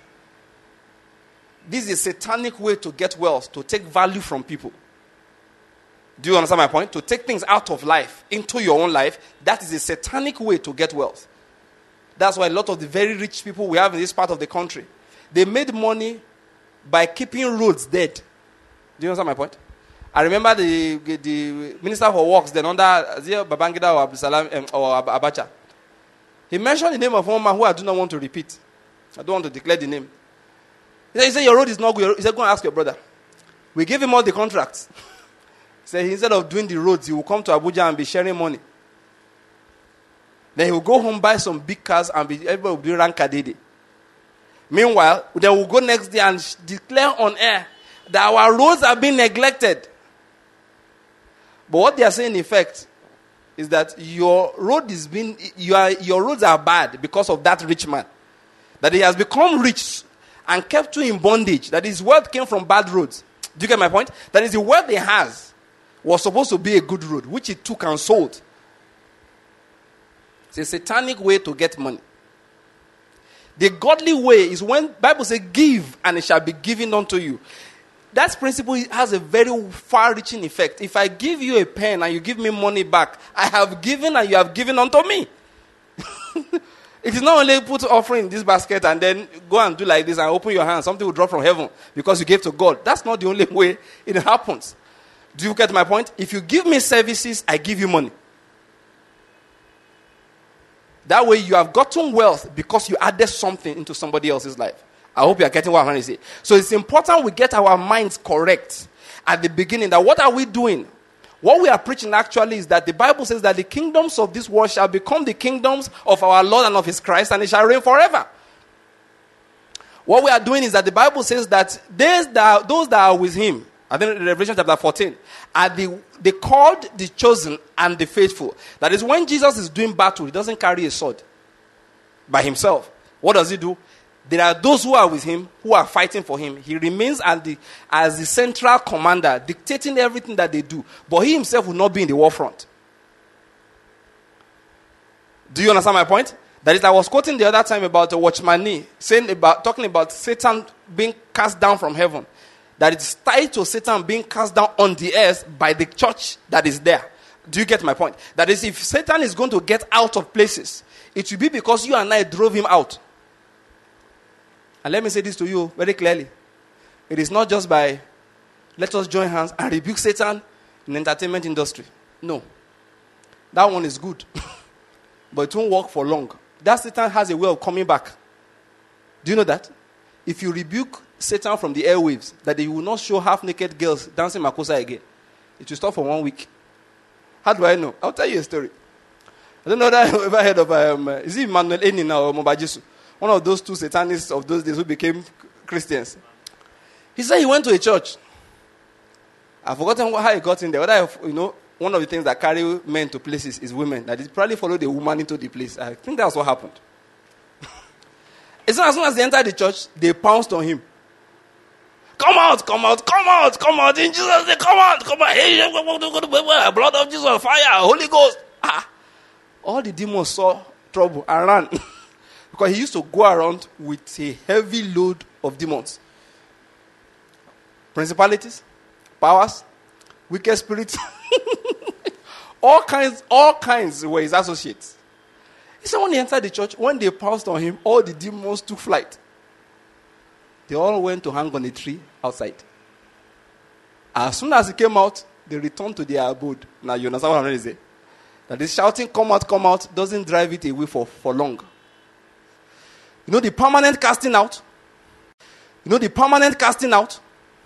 This is a satanic way to get wealth, to take value from people. Do you understand my point? To take things out of life into your own life, that is a satanic way to get wealth. That's why a lot of the very rich people we have in this part of the country, they made money by keeping roads dead. Do you understand my point? I remember the the Minister for Works then under Babangida or Abdulsalam um, or Abacha. He mentioned the name of one man who I do not want to repeat. I don't want to declare the name. He said, he said your road is not good. He said, go and ask your brother. We gave him all the contracts. He said, instead of doing the roads, he will come to Abuja and be sharing money. Then he will go home, buy some big cars, and be, everybody will be rankadede. Meanwhile, they will go next day and declare on air that our roads are being neglected. But what they are saying in effect is that your road is being, your, your roads are bad because of that rich man. That he has become rich and kept you in bondage. That his wealth came from bad roads. Do you get my point? That is, the wealth he has was supposed to be a good road, which he took and sold. It's a satanic way to get money. The godly way is when Bible says, give and it shall be given unto you. That principle has a very far-reaching effect. If I give you a pen and you give me money back, I have given and you have given unto me. It is not only put offering in this basket and then go and do like this and open your hands. Something will drop from heaven because you gave to God. That's not the only way it happens. Do you get my point? If you give me services, I give you money. That way you have gotten wealth because you added something into somebody else's life. I hope you are getting what I'm trying to say. So it's important we get our minds correct at the beginning. That what are we doing? What we are preaching actually is that the Bible says that the kingdoms of this world shall become the kingdoms of our Lord and of his Christ, and it shall reign forever. What we are doing is that the Bible says that those that, those that are with him, I think in Revelation chapter fourteen, are the, the called, the chosen, and the faithful. That is, when Jesus is doing battle, he doesn't carry a sword by himself. What does he do? There are those who are with him, who are fighting for him. He remains as the, as the central commander, dictating everything that they do. But he himself will not be in the war front. Do you understand my point? That is, I was quoting the other time about the Watchman Nee, saying about, talking about Satan being cast down from heaven. That it's tied to Satan being cast down on the earth by the church that is there. Do you get my point? That is, if Satan is going to get out of places, it will be because you and I drove him out. And let me say this to you very clearly. It is not just by, let us join hands and rebuke Satan in the entertainment industry. No. That one is good. But it won't work for long. That Satan has a way of coming back. Do you know that? If you rebuke Satan from the airwaves, that he will not show half-naked girls dancing Makosa again, it will stop for one week. How do I know? I'll tell you a story. I don't know that I've ever heard of, um, is it Emmanuel Eni now or Mobajisu? One of those two satanists of those days who became Christians. He said he went to a church. I've forgotten how he got in there. Whether, you know, one of the things that carry men to places is women. That he probably followed a woman into the place. I think that's what happened. As soon as they entered the church, they pounced on him. Come out, come out, come out, come out. In Jesus' name, come out, come out. Hey, blood of Jesus, fire, Holy Ghost. Ah. All the demons saw trouble and ran. Because he used to go around with a heavy load of demons. Principalities, powers, wicked spirits. all kinds, all kinds were his associates. He said when he entered the church, when they pounced on him, all the demons took flight. They all went to hang on a tree outside. As soon as he came out, they returned to their abode. Now you understand what I'm trying to say? That this shouting, come out, come out, doesn't drive it away for, for long. You know the permanent casting out? You know the permanent casting out?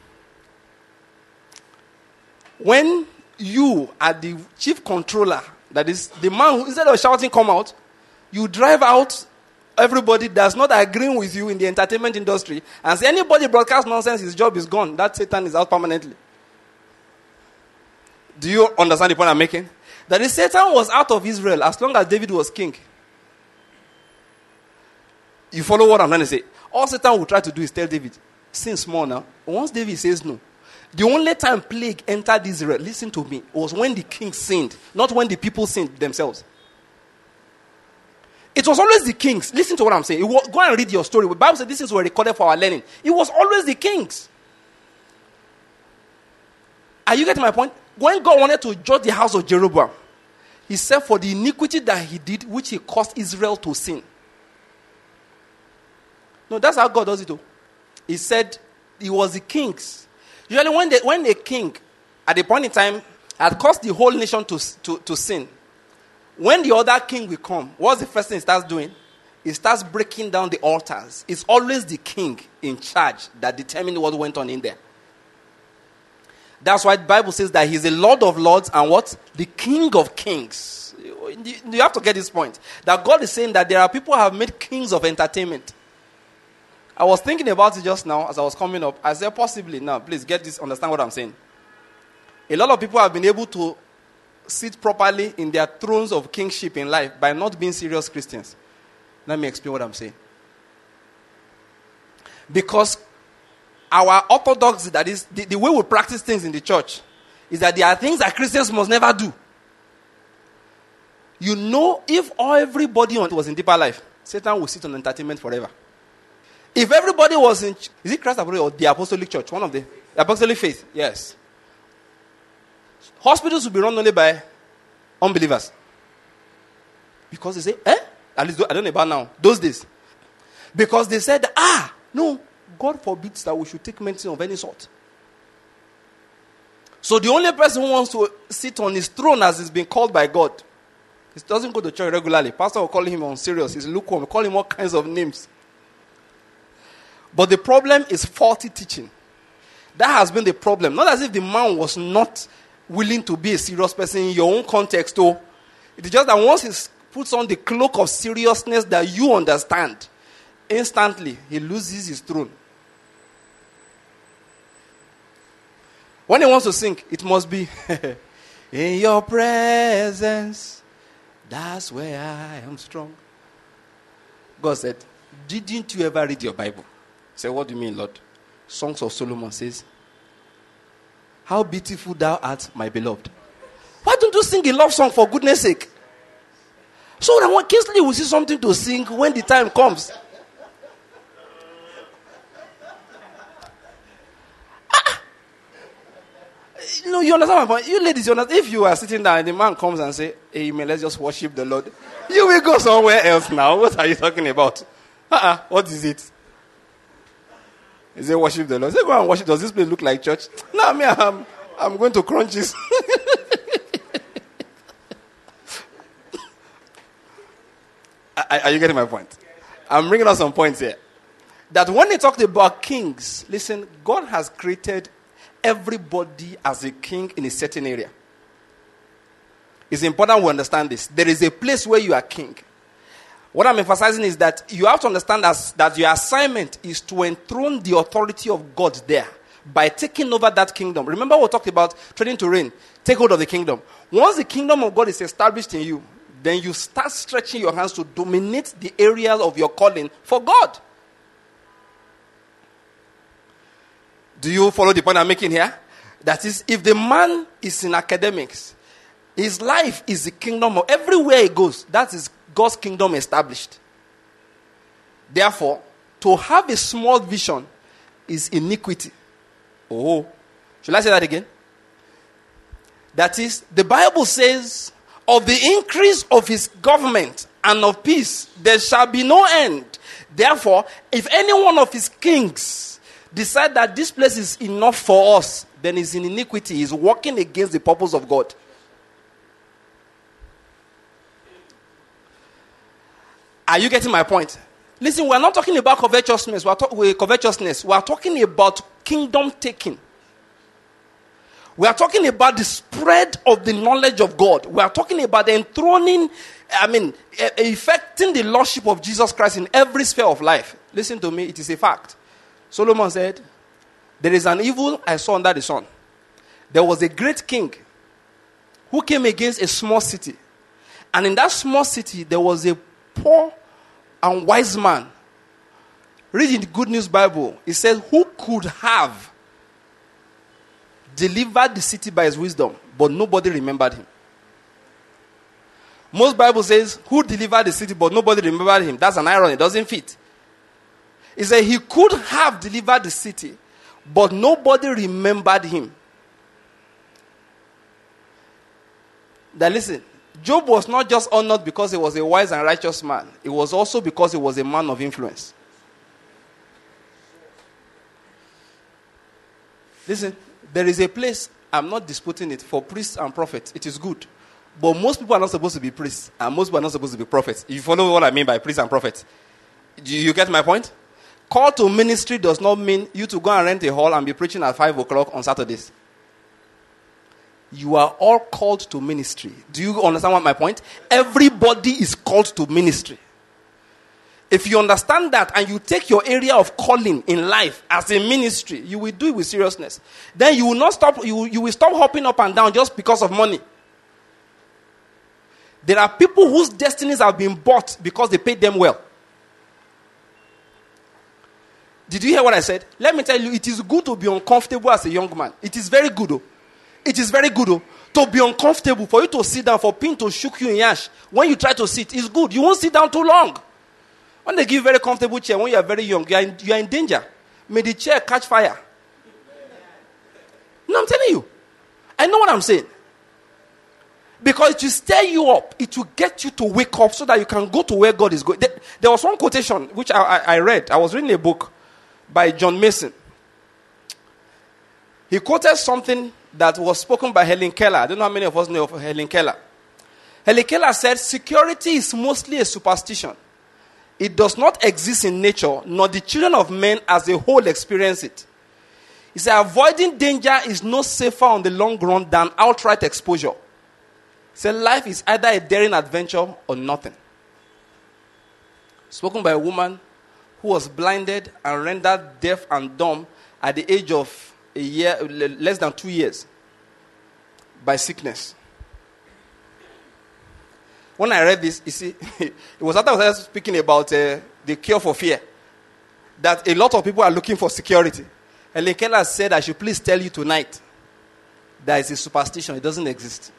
When you are the chief controller, that is the man who, instead of shouting, come out, you drive out everybody that's not agreeing with you in the entertainment industry and say anybody broadcast nonsense, his job is gone. That Satan is out permanently. Do you understand the point I'm making? That is, Satan was out of Israel as long as David was king. You follow what I'm trying to say? All Satan will try to do is tell David, sin small now. Once David says no, the only time plague entered Israel, listen to me, was when the king sinned, not when the people sinned themselves. It was always the kings. Listen to what I'm saying. Was, go and read your story. The Bible said these things were recorded for our learning. It was always the kings. Are you getting my point? When God wanted to judge the house of Jeroboam, he said for the iniquity that he did, which he caused Israel to sin. No, that's how God does it. Too. He said it was the kings. Usually when, they, when a king, at the point in time, had caused the whole nation to, to, to sin, when the other king will come, what's the first thing he starts doing? He starts breaking down the altars. It's always the king in charge that determines what went on in there. That's why the Bible says that he's the Lord of lords and what? The King of kings. You have to get this point. That God is saying that there are people who have made kings of entertainment. I was thinking about it just now as I was coming up. I said possibly. Now, please get this, understand what I'm saying. A lot of people have been able to sit properly in their thrones of kingship in life by not being serious Christians. Let me explain what I'm saying. Because our orthodoxy, that is, the, the way we practice things in the church, is that there are things that Christians must never do. You know, if all everybody on, was in deeper life, Satan will sit on entertainment forever. If everybody was in, is it Christ Apostolic or the Apostolic Church? One of the, the Apostolic Faith, yes. Hospitals will be run only by unbelievers. Because they say, eh? At least, I don't know about now. Those days. Because they said, ah, no, God forbids that we should take medicine of any sort. So the only person who wants to sit on his throne as is being called by God, he doesn't go to church regularly. Pastor will call him on serious. He's lukewarm. Call him all kinds of names. But the problem is faulty teaching. That has been the problem. Not as if the man was not willing to be a serious person in your own context. Oh, it's just that once he puts on the cloak of seriousness that you understand, instantly he loses his throne. When he wants to sing, it must be in your presence, that's where I am strong. God said, didn't you ever read your Bible? I said, what do you mean, Lord? Songs of Solomon says, how beautiful thou art, my beloved. Why don't you sing a love song for goodness sake? So that when Kingsley will see something to sing when the time comes. Ah. You know, you understand my point? You ladies, you understand? If you are sitting down and the man comes and say, amen, let's just worship the Lord. You will go somewhere else now. What are you talking about? Uh-uh. What is it? Is it worship the Lord? Say, go and worship. Does this place look like church? No, me, I'm, I'm going to Crunchies. are, are you getting my point? I'm bringing out some points here. That when they talked about kings, listen, God has created everybody as a king in a certain area. It's important we understand this. There is a place where you are king. What I'm emphasizing is that you have to understand as, that your assignment is to enthrone the authority of God there by taking over that kingdom. Remember we talked about training to reign. Take hold of the kingdom. Once the kingdom of God is established in you, then you start stretching your hands to dominate the areas of your calling for God. Do you follow the point I'm making here? That is, if the man is in academics, his life is the kingdom of everywhere he goes. That is God's kingdom established. Therefore, to have a small vision is iniquity. Oh, should I say that again? That is, the Bible says, of the increase of his government and of peace, there shall be no end. Therefore, if any one of his kings decide that this place is enough for us, then he's in iniquity. He's working against the purpose of God. Are you getting my point? Listen, we're not talking about covetousness. We're, talk- we're covetousness. We're talking about kingdom taking. We are talking about the spread of the knowledge of God. We are talking about enthroning, I mean, effecting the lordship of Jesus Christ in every sphere of life. Listen to me, it is a fact. Solomon said, there is an evil I saw under the sun. There was a great king who came against a small city. And in that small city, there was a poor and wise man. Read in the Good News Bible, it says, who could have delivered the city by his wisdom, but nobody remembered him. Most Bible says, who delivered the city, but nobody remembered him. That's an irony. It doesn't fit. It says he could have delivered the city, but nobody remembered him. Now listen, Job was not just honored because he was a wise and righteous man. It was also because he was a man of influence. Listen, there is a place, I'm not disputing it, for priests and prophets. It is good. But most people are not supposed to be priests, and most people are not supposed to be prophets. You follow what I mean by priests and prophets? Do you get my point? Call to ministry does not mean you to go and rent a hall and be preaching at five o'clock on Saturdays. You are all called to ministry. Do you understand what my point? Everybody is called to ministry. If you understand that and you take your area of calling in life as a ministry, you will do it with seriousness. Then you will not stop, you, you will stop hopping up and down just because of money. There are people whose destinies have been bought because they paid them well. Did you hear what I said? Let me tell you, it is good to be uncomfortable as a young man. It is very good. Oh. It is very good oh, to be uncomfortable, for you to sit down, for pin to shook you in yash. When you try to sit, it's good. You won't sit down too long. When they give you a very comfortable chair, when you are very young, you are in, you are in danger. May the chair catch fire. No, I'm telling you. I know what I'm saying. Because it will stir you up. It will get you to wake up so that you can go to where God is going. There, there was one quotation which I, I, I read. I was reading a book by John Mason. He quoted something that was spoken by Helen Keller. I don't know how many of us know of Helen Keller. Helen Keller said, security is mostly a superstition. It does not exist in nature, nor the children of men as a whole experience it. He said, avoiding danger is no safer on the long run than outright exposure. He said, life is either a daring adventure or nothing. Spoken by a woman who was blinded and rendered deaf and dumb at the age of a year, less than two years, by sickness. When I read this, you see, it was after I was speaking about uh, the cure for fear, that a lot of people are looking for security. Helen Keller said, I should please tell you tonight that it's a superstition. It doesn't exist.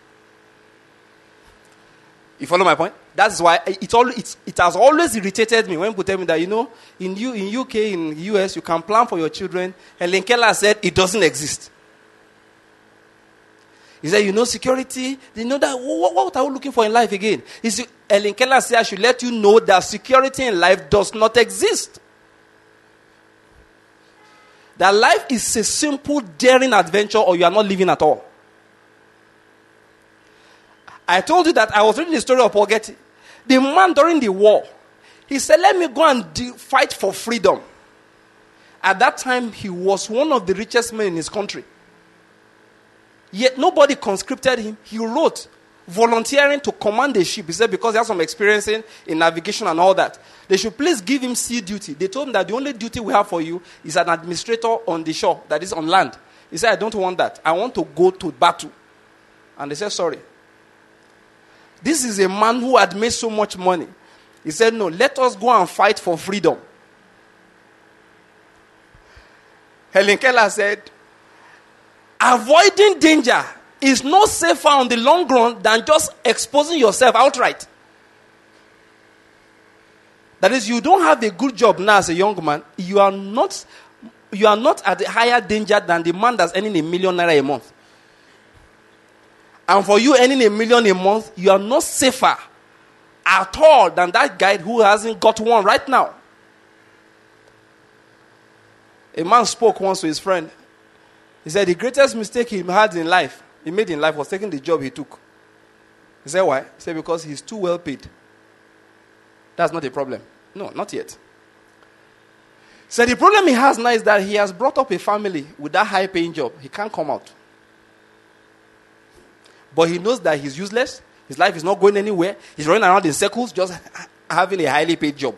You follow my point? That's why it, all, it, it has always irritated me when people tell me that, you know, in, U, in U K, in U S, you can plan for your children. Helen Keller said it doesn't exist. He said, you know, security, you know that, what, what are we looking for in life again? He said, Helen Keller said, I should let you know that security in life does not exist. That life is a simple, daring adventure, or you are not living at all. I told you that I was reading the story of Paul Getty. The man during the war, he said, let me go and de- fight for freedom. At that time, he was one of the richest men in his country. Yet nobody conscripted him. He wrote, volunteering to command a ship. He said, because he has some experience in, in navigation and all that, they should please give him sea duty. They told him that the only duty we have for you is an administrator on the shore, that is on land. He said, I don't want that. I want to go to battle. And they said, sorry. This is a man who had made so much money. He said, no, let us go and fight for freedom. Helen Keller said, avoiding danger is no safer on the long run than just exposing yourself outright. That is, you don't have a good job now as a young man. You are not, you are not at a higher danger than the man that's earning a million naira a month. And for you earning a million a month, you are not safer at all than that guy who hasn't got one right now. A man spoke once to his friend. He said the greatest mistake he had in life, he made in life, was taking the job he took. He said, why? He said, because he's too well paid. That's not a problem. No, not yet. So the problem he has now is that he has brought up a family with that high paying job. He can't come out. But he knows that he's useless. His life is not going anywhere. He's running around in circles just having a highly paid job.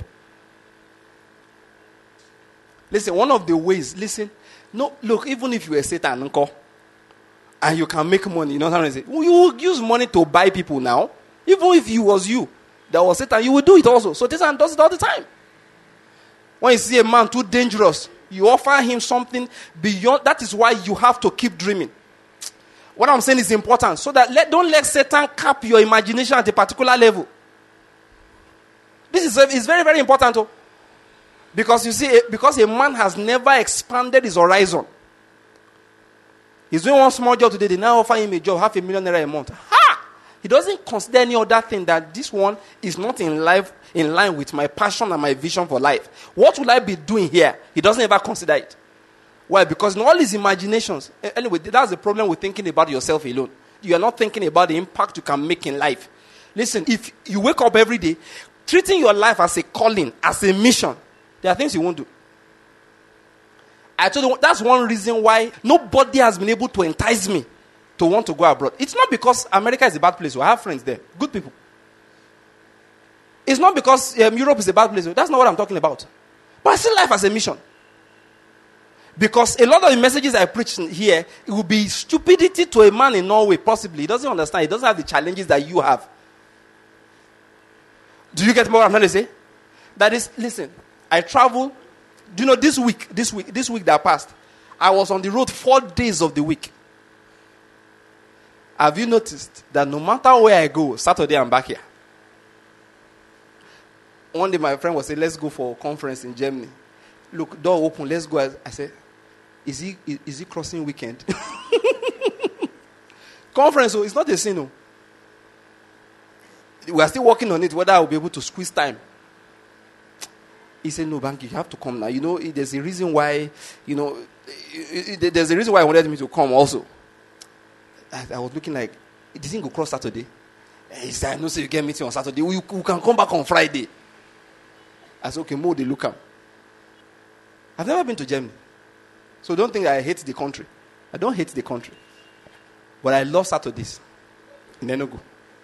Listen, one of the ways, listen, no, look, even if you were Satan, and you can make money. You know what I'm saying? You will use money to buy people now. Even if it was you that was Satan, you will do it also. So Satan does it all the time. When you see a man too dangerous, you offer him something beyond. That is why you have to keep dreaming. What I'm saying is important. So that let, don't let Satan cap your imagination at a particular level. This is, is very, very important. Oh. Because you see, because a man has never expanded his horizon. He's doing one small job today. They now offer him a job, half a million naira a month. Ha! He doesn't consider any other thing that this one is not in life, in line with my passion and my vision for life. What will I be doing here? He doesn't ever consider it. Why? Because in all his imaginations, anyway, that's the problem with thinking about yourself alone. You are not thinking about the impact you can make in life. Listen, if you wake up every day, treating your life as a calling, as a mission, there are things you won't do. I told you, that's one reason why nobody has been able to entice me to want to go abroad. It's not because America is a bad place. I have friends there. Good people. It's not because um, Europe is a bad place. That's not what I'm talking about. But I see life as a mission. Because a lot of the messages I preach here, it will be stupidity to a man in Norway, possibly. He doesn't understand. He doesn't have the challenges that you have. Do you get what I'm trying to say? That is, listen, I travel. Do you know this week, this week, this week that passed, I was on the road four days of the week. Have you noticed that no matter where I go, Saturday I'm back here? One day my friend was saying, let's go for a conference in Germany. Look, door open, let's go. I said, is he, is he crossing weekend? Conference, oh, it's not a sin. No. We are still working on it, whether I will be able to squeeze time. He said, no, Banky, you have to come now. You know, there's a reason why, you know, there's a reason why I wanted me to come also. I, I was looking like, it didn't go cross Saturday. He said, I know, so you get meeting on Saturday. We, we can come back on Friday. I said, okay, more they look up. I've never been to Germany. So don't think I hate the country. I don't hate the country. But I love Saturdays in Enugu.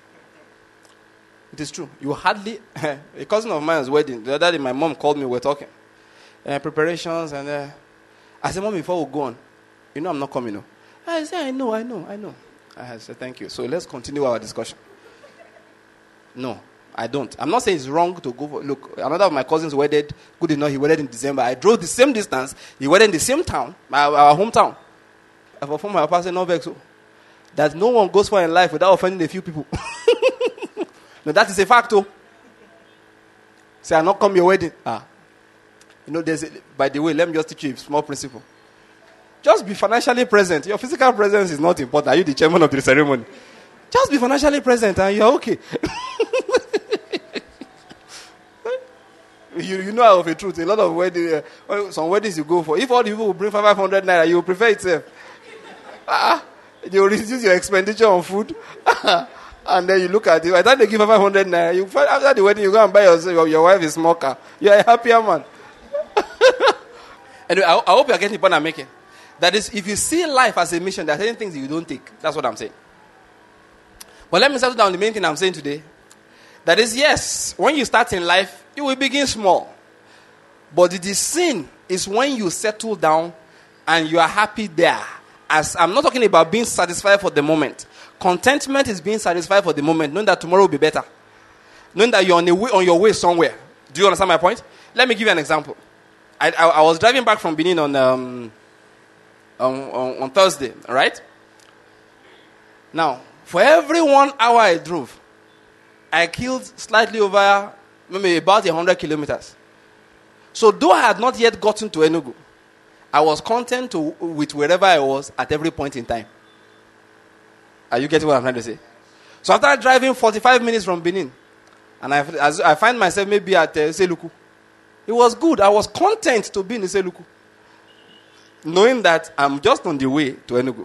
It is true. You hardly... a cousin of mine's wedding, the other day my mom called me, we were talking. Uh, preparations and... Uh, I said, Mom, before we go on, you know I'm not coming, no? I said, I know, I know, I know. I said, thank you. So let's continue our discussion. No, I don't. I'm not saying it's wrong to go for... Look, another of my cousins wedded, good enough, he wedded in December. I drove the same distance. He wedded in the same town, our, our hometown. I performed my pastor no vex. That no one goes far in life without offending a few people. No, that is a fact, oh. Say, I'll not come your wedding. Ah. You know, there's a, by the way, let me just teach you a small principle. Just be financially present. Your physical presence is not important. Are you the chairman of the ceremony? Just be financially present and you're okay. you, you know of a truth. A lot of weddings, uh, some weddings you go for. If all the people will bring five hundred naira, you will prefer itself. Ah, you will reduce your expenditure on food. And then you look at it. By the time they give her five hundred naira, you find after the wedding, you go and buy yourself, your, your wife a small car. You're a happier man. Anyway, I, I hope you're getting the point I'm making. That is, if you see life as a mission, there are certain things you don't take. That's what I'm saying. But let me settle down the main thing I'm saying today. That is, yes, when you start in life, you will begin small. But the sin is when you settle down and you are happy there. As I'm not talking about being satisfied for the moment. Contentment is being satisfied for the moment, knowing that tomorrow will be better. Knowing that you're on, a way, on your way somewhere. Do you understand my point? Let me give you an example. I, I, I was driving back from Benin on, um, on, on, on Thursday, right? Now, for every one hour I drove, I killed slightly over, maybe about one hundred kilometers. So though I had not yet gotten to Enugu, I was content to, with wherever I was at every point in time. Are you getting what I'm trying to say? So after driving forty-five minutes from Benin, and I, as I find myself maybe at uh, Seluku, it was good. I was content to be in Seluku, knowing that I'm just on the way to Enugu.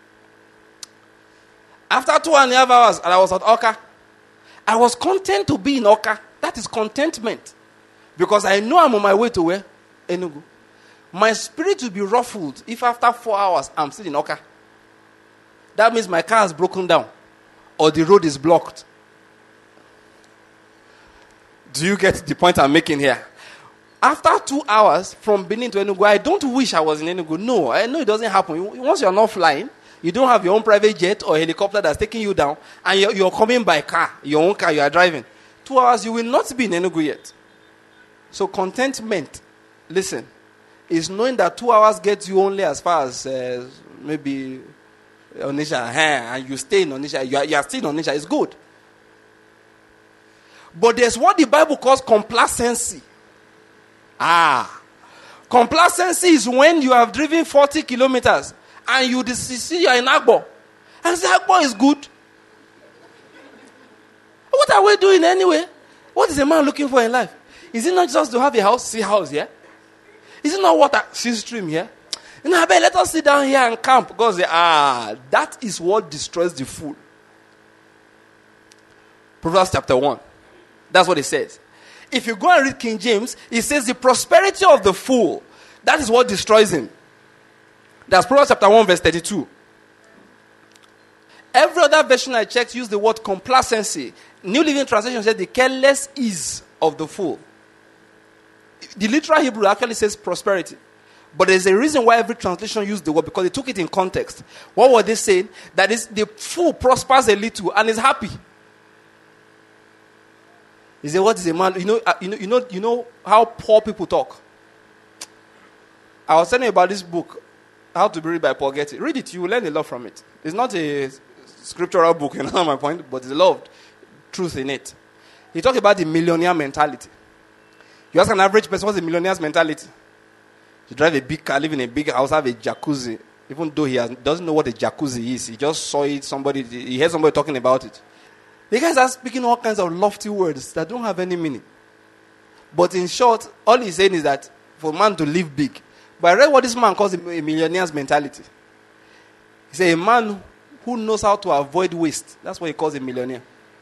After two and a half hours, and I was at Oka, I was content to be in Oka. That is contentment. Because I know I'm on my way to where? Enugu. My spirit will be ruffled if after four hours I'm still in Oka. That means my car is broken down. Or the road is blocked. Do you get the point I'm making here? After two hours from Benin to Enugu, I don't wish I was in Enugu. No, I know it doesn't happen. Once you're not flying, You don't have your own private jet or helicopter that's taking you down, and you're, you're coming by car, your own car, you are driving. Two hours, you will not be in Enugu yet. So contentment, listen, is knowing that two hours gets you only as far as uh, maybe Onitsha, and you stay in Onitsha, you are, you are still in Onitsha, it's good. But there's what the Bible calls complacency. Ah. Complacency is when you have driven forty kilometers and you see you're in Agbo. And say, Agbo is good. What are we doing anyway? What is a man looking for in life? Is it not just to have a house, see house here? Is it not water, see stream here? You know, let us sit down here and camp. God say, ah, that is what destroys the fool. Proverbs chapter one. That's what it says. If you go and read King James, it says the prosperity of the fool, that is what destroys him. That's Proverbs chapter one, verse thirty-two. Every other version I checked used the word complacency. New Living Translation said the careless ease of the fool. The literal Hebrew actually says prosperity. But there's a reason why every translation used the word, because they took it in context. What were they saying? That is, the fool prospers a little and is happy. He said, what is a man? You know, uh, you know, you know, you know how poor people talk. I was telling you about this book, How to Be Rich by Paul Getty. Read it, you will learn a lot from it. It's not a scriptural book, you know my point, but there's a lot of truth in it. He talked about the millionaire mentality. You ask an average person, what's a millionaire's mentality? You drive a big car, live in a big house, have a jacuzzi. Even though he has, doesn't know what a jacuzzi is, he just saw it, somebody, he heard somebody talking about it. The guys are speaking all kinds of lofty words that don't have any meaning. But in short, all he's saying is that for a man to live big. But I read what this man calls a millionaire's mentality. He said a man who knows how to avoid waste. That's what he calls a millionaire.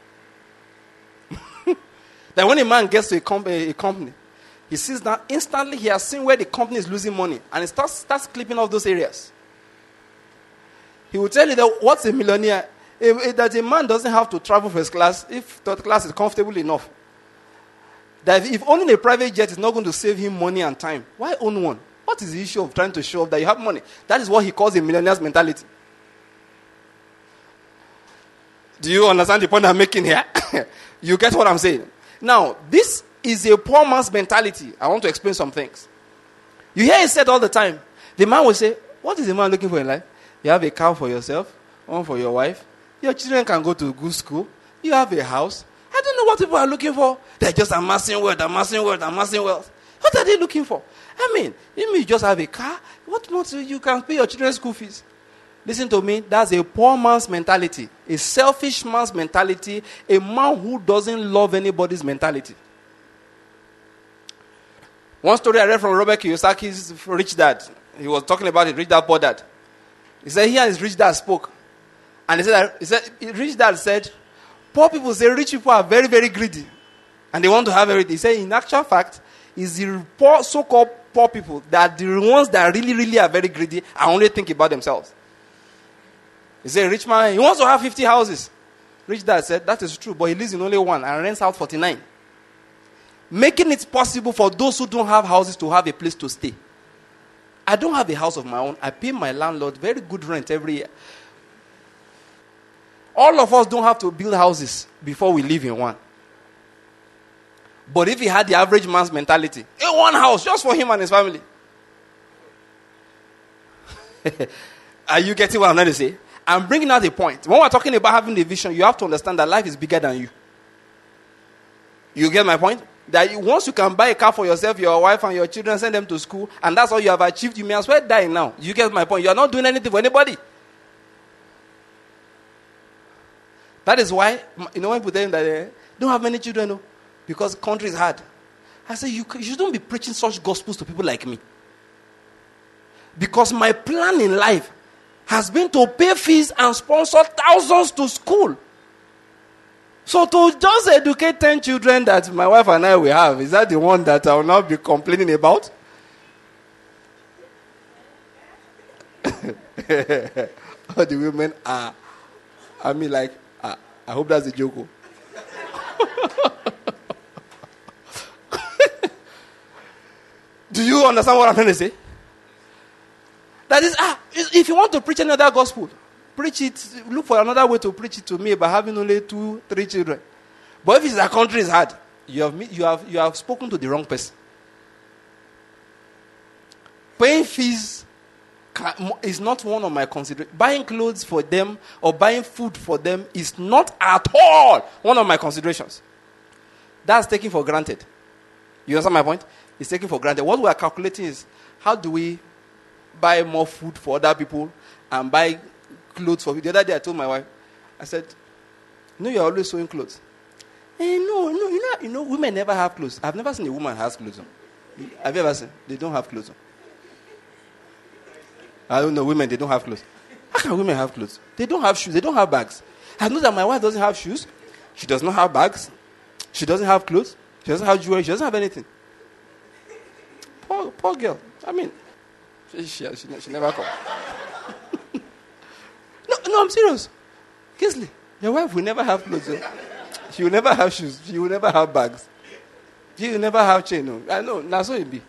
That when a man gets to a, comp- a company, he sees that instantly he has seen where the company is losing money. And he starts, starts clipping off those areas. He will tell you that what's a millionaire? If, if, that a man doesn't have to travel first class if third class is comfortable enough. That if, if owning a private jet is not going to save him money and time, why own one? What is the issue of trying to show off that you have money? That is what he calls a millionaire's mentality. Do you understand the point I'm making here? You get what I'm saying? Now, this is a poor man's mentality. I want to explain some things. You hear it said all the time. The man will say, what is a man looking for in life? You have a car for yourself, one for your wife. Your children can go to a good school. You have a house. I don't know what people are looking for. They're just amassing wealth, amassing wealth, amassing wealth. What are they looking for? I mean, you mean you just have a car? What more? You can pay your children's school fees. Listen to me. That's a poor man's mentality. A selfish man's mentality. A man who doesn't love anybody's mentality. One story I read from Robert Kiyosaki's Rich Dad. He was talking about it, Rich Dad, Poor Dad. He said, here his rich dad spoke. And he said, he said, rich dad said, poor people say rich people are very, very greedy. And they want to have everything. He said, in actual fact, it's the poor, so-called poor people that the ones that really, really are very greedy and only think about themselves. He said, rich man, he wants to have fifty houses. Rich dad said, that is true, but he lives in only one and rents out forty-nine. Making it possible for those who don't have houses to have a place to stay. I don't have a house of my own. I pay my landlord very good rent every year. All of us don't have to build houses before we live in one. But if he had the average man's mentality, in one house just for him and his family. Are you getting what I'm trying to say? I'm bringing out a point. When we're talking about having a vision, you have to understand that life is bigger than you. You get my point? That once you can buy a car for yourself, your wife and your children, send them to school, and that's all you have achieved, you may as well die now. You get my point? You are not doing anything for anybody. That is why, you know, when people tell them that they don't have many children, no, because the country is hard. I say, you, you shouldn't be preaching such gospels to people like me. Because my plan in life has been to pay fees and sponsor thousands to school. So to just educate ten children that my wife and I will have, is that the one that I will not be complaining about? All the women are, I mean like, uh, I hope that's a joke. Do you understand what I'm trying to say? That is, ah, if you want to preach another gospel, preach it, look for another way to preach it to me by having only two, three children. But if it's a country is hard, you have, you have, you have spoken to the wrong person. Paying fees is not one of my considerations. Buying clothes for them or buying food for them is not at all one of my considerations. That's taken for granted. You understand my point? It's taken for granted. What we are calculating is, how do we buy more food for other people and buy clothes for people? The other day I told my wife, I said, you know, you're always sewing clothes. Eh, no, no, you know, you know, women never have clothes. I've never seen a woman has clothes on. Have you ever seen? They don't have clothes on. I don't know, women, they don't have clothes. How can women have clothes? They don't have shoes. They don't have bags. I know that my wife doesn't have shoes. She does not have bags. She doesn't have clothes. She doesn't have jewelry. She doesn't have anything. Poor, poor girl. I mean, she, she, she, she never come. no, no, I'm serious. Kingsley, your wife will never have clothes. Eh? She will never have shoes. She will never have bags. She will never have chain. No. I know. That's what it be.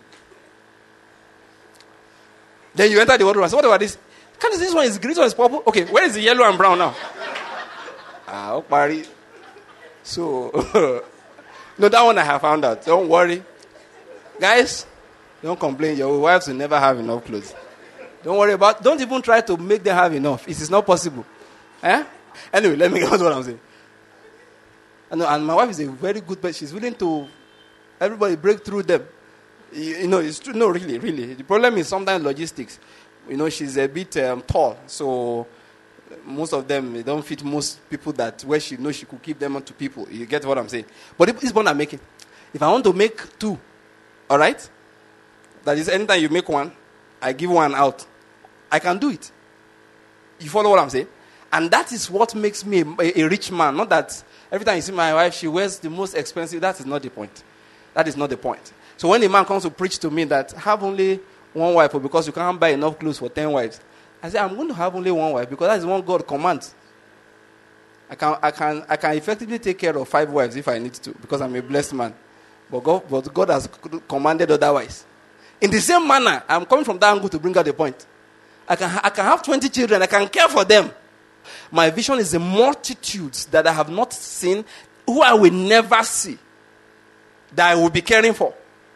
Then you enter the wardrobe and say, what about this? Can't you see this one is green, this one is purple? Okay, where is the yellow and brown now? Ah, oh, Barry. So, no, that one I have found out. Don't worry. Guys, don't complain. Your wives will never have enough clothes. Don't worry about, don't even try to make them have enough. It is not possible. Eh? Anyway, let me get on what I'm saying. And, and my wife is a very good person. She's willing to, everybody break through them. You, you know, it's true. No, really, really. The problem is sometimes logistics. You know, she's a bit um, tall, so most of them, they don't fit most people that where she knows she could keep them on to people. You get what I'm saying? But if, this one I'm making. If I want to make two, all right? That is, anytime you make one, I give one out. I can do it. You follow what I'm saying? And that is what makes me a, a rich man. Not that every time you see my wife, she wears the most expensive. That is not the point. That is not the point. So when a man comes to preach to me that have only one wife, or because you can't buy enough clothes for ten wives, I say I'm going to have only one wife because that is what God commands. I can, I can, I can effectively take care of five wives if I need to because I'm a blessed man. But God, but God has commanded otherwise. In the same manner, I'm coming from that angle to bring out the point. I can, I can have twenty children. I can care for them. My vision is the multitudes that I have not seen, who I will never see, that I will be caring for.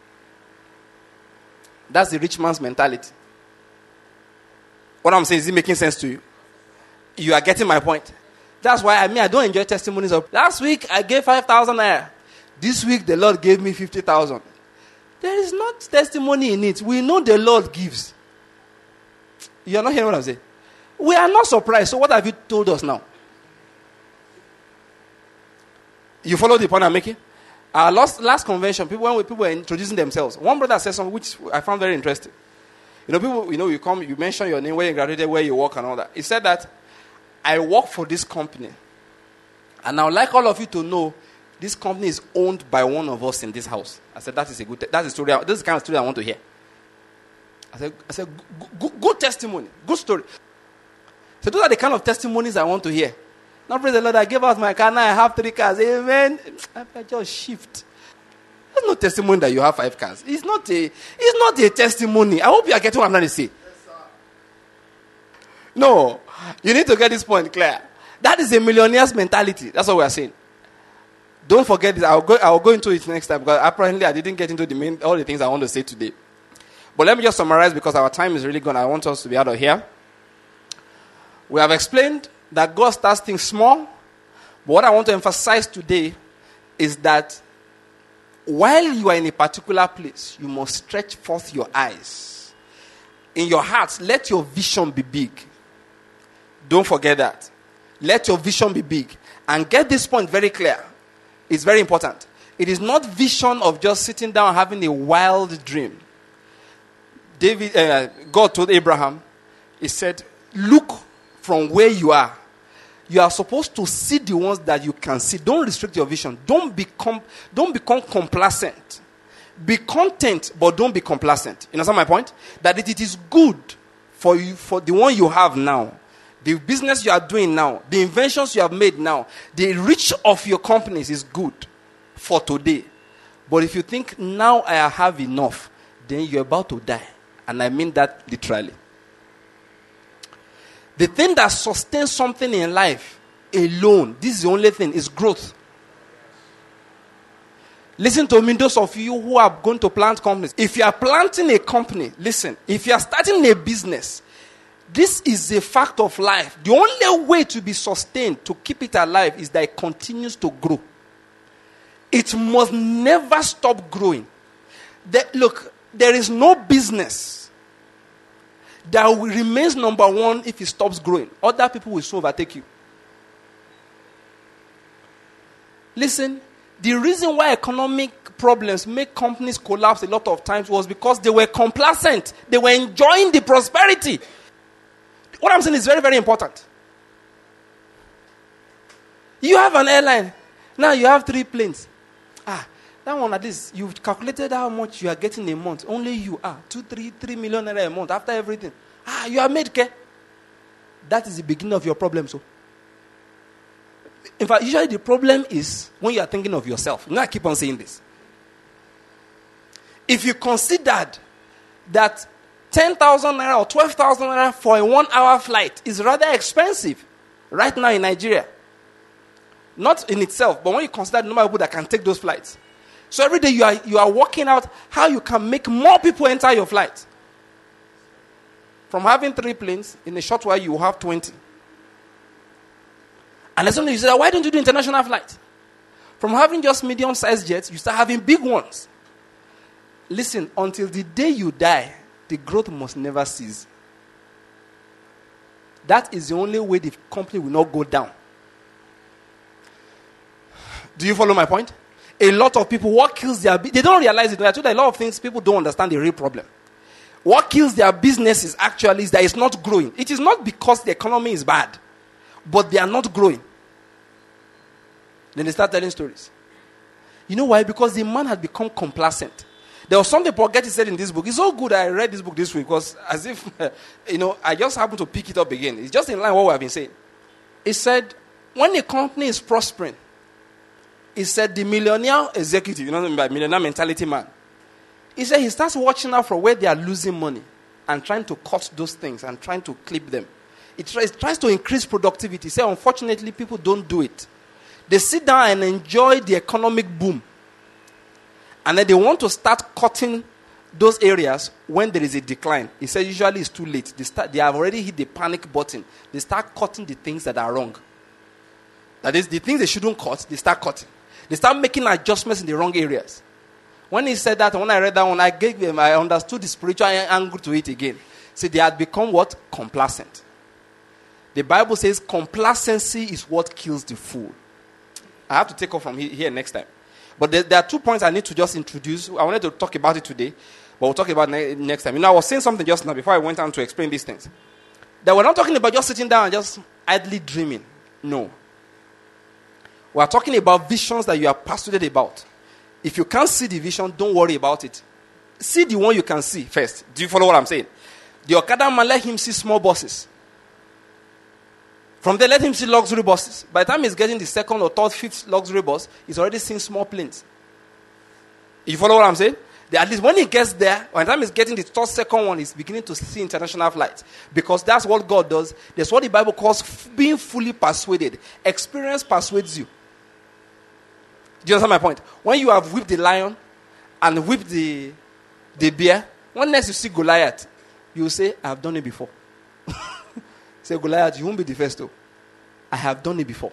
That's the rich man's mentality. What I'm saying, is it making sense to you? You are getting my point. That's why I mean I don't enjoy testimonies of last week I gave five thousand naira. This week the Lord gave me fifty thousand. There is not testimony in it. We know the Lord gives. You are not hearing what I'm saying? We are not surprised. So what have you told us now? You follow the point I'm making? Our last, last convention, people when we, people were introducing themselves. One brother said something which I found very interesting. You know, people, you know, you come, you mention your name, where you graduated, where you work, and all that. He said that I work for this company, and I would like all of you to know this company is owned by one of us in this house. I said that is a good, te- that's a story. This is the kind of story I want to hear. I said, I said, good, good testimony, good story. So those are the kind of testimonies I want to hear. Now, praise the Lord, I gave out my car, now I have three cars. Amen. I just shift. There's no testimony that you have five cars. It's not a, it's not a testimony. I hope you are getting what I'm trying to say. Yes, sir. No, you need to get this point clear. That is a millionaire's mentality. That's what we are saying. Don't forget this. I'll go, I'll go into it next time because apparently I didn't get into the main, all the things I want to say today. But let me just summarize because our time is really gone. I want us to be out of here. We have explained that God starts things small. But what I want to emphasize today is that while you are in a particular place, you must stretch forth your eyes. In your heart, let your vision be big. Don't forget that. Let your vision be big. And get this point very clear. It's very important. It is not vision of just sitting down having a wild dream. David, uh, God told Abraham, he said, look from where you are. You are supposed to see the ones that you can see. Don't restrict your vision. Don't become, don't become complacent. Be content, but don't be complacent. You understand my point? That it, it is good for you, for the one you have now, the business you are doing now, the inventions you have made now, the reach of your companies is good for today. But if you think now I have enough, then you're about to die. And I mean that literally. The thing that sustains something in life alone, this is the only thing, is growth. Listen to me, those of you who are going to plant companies. If you are planting a company, listen, if you are starting a business, this is a fact of life. The only way to be sustained, to keep it alive, is that it continues to grow. It must never stop growing. The, look, there is no business that will remains number one if it stops growing. Other people will soon overtake you. Listen, the reason why economic problems make companies collapse a lot of times was because they were complacent. They were enjoying the prosperity. What I'm saying is very, very important. You have an airline. Now you have three planes. Ah, that one at least, you've calculated how much you are getting a month. Only you. Ah, two, three, three million naira a month after everything. Ah, you are made care. That is the beginning of your problem, so. In fact, usually the problem is when you are thinking of yourself. Now I keep on saying this. If you considered that ten thousand naira or twelve thousand naira for a one-hour flight is rather expensive right now in Nigeria. Not in itself, but when you consider the number of people that can take those flights. So every day you are, you are working out how you can make more people enter your flight. From having three planes, in a short while you will have twenty. And then suddenly you say, why don't you do international flight? From having just medium-sized jets, you start having big ones. Listen, until the day you die, the growth must never cease. That is the only way the company will not go down. Do you follow my point? A lot of people, what kills their business, they don't realize it. I told you a lot of things, people don't understand the real problem. What kills their businesses actually is that it's not growing. It is not because the economy is bad, but they are not growing. Then they start telling stories. You know why? Because the man had become complacent. There was something Paul Getty said in this book. It's so good I read this book this week because as if, you know, I just happened to pick it up again. It's just in line with what we have been saying. He said, when a company is prospering, he said the millionaire executive, you know what I mean by millionaire mentality man, he said he starts watching out for where they are losing money and trying to cut those things and trying to clip them. It tries, tries to increase productivity. He said, unfortunately, people don't do it. They sit down and enjoy the economic boom. And then they want to start cutting those areas when there is a decline. He said usually it's too late. They, start, they have already hit the panic button. They start cutting the things that are wrong. That is, the things they shouldn't cut, they start cutting. They start making adjustments in the wrong areas. When he said that, when I read that one, I gave them, I understood the spiritual angle to it again. See, they had become what? Complacent. The Bible says complacency is what kills the fool. I have to take off from here next time. But there, there are two points I need to just introduce. I wanted to talk about it today, but we'll talk about it ne- next time. You know, I was saying something just now before I went on to explain these things. That we're not talking about just sitting down and just idly dreaming. No. We're talking about visions that you are passionate about. If you can't see the vision, don't worry about it. See the one you can see first. Do you follow what I'm saying? The Okada man, let him see small buses. From there, let him see luxury buses. By the time he's getting the second or third, fifth luxury bus, he's already seen small planes. You follow what I'm saying? At least when he gets there, by the time he's getting the third, second one, he's beginning to see international flights. Because that's what God does. That's what the Bible calls f- being fully persuaded. Experience persuades you. Do you understand my point? When you have whipped the lion and whipped the, the bear, when next you see Goliath, you will say, I have done it before. Say, Goliath, you won't be the first though. I have done it before.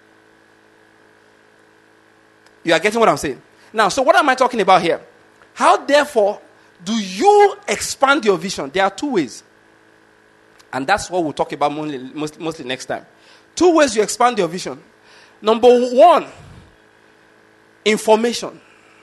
You are getting what I'm saying? Now, so what am I talking about here? How, therefore, do you expand your vision? There are two ways. And that's what we'll talk about mostly, mostly, mostly next time. Two ways you expand your vision. Number one, information.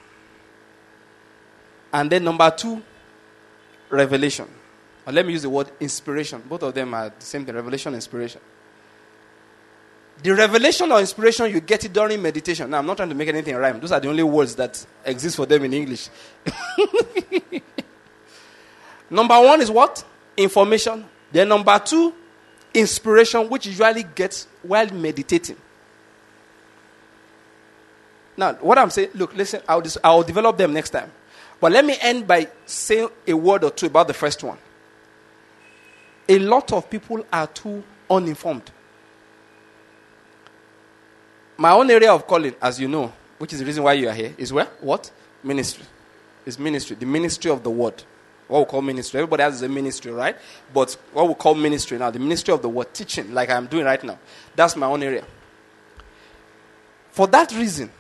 And then number two, revelation. Or let me use the word inspiration. Both of them are the same thing, revelation and inspiration. The revelation or inspiration, you get it during meditation. Now, I'm not trying to make anything rhyme. Those are the only words that exist for them in English. Number one is what? Information. Then number two, inspiration, which usually gets while meditating. Now, what I'm saying, look, listen, I'll, dis- I'll develop them next time. But let me end by saying a word or two about the first one. A lot of people are too uninformed. My own area of calling, as you know, which is the reason why you are here, is where? What? Ministry. It's ministry. The ministry of the word. What we call ministry. Everybody has a ministry, right? But what we call ministry now, the ministry of the word, teaching, like I'm doing right now. That's my own area. For that reason,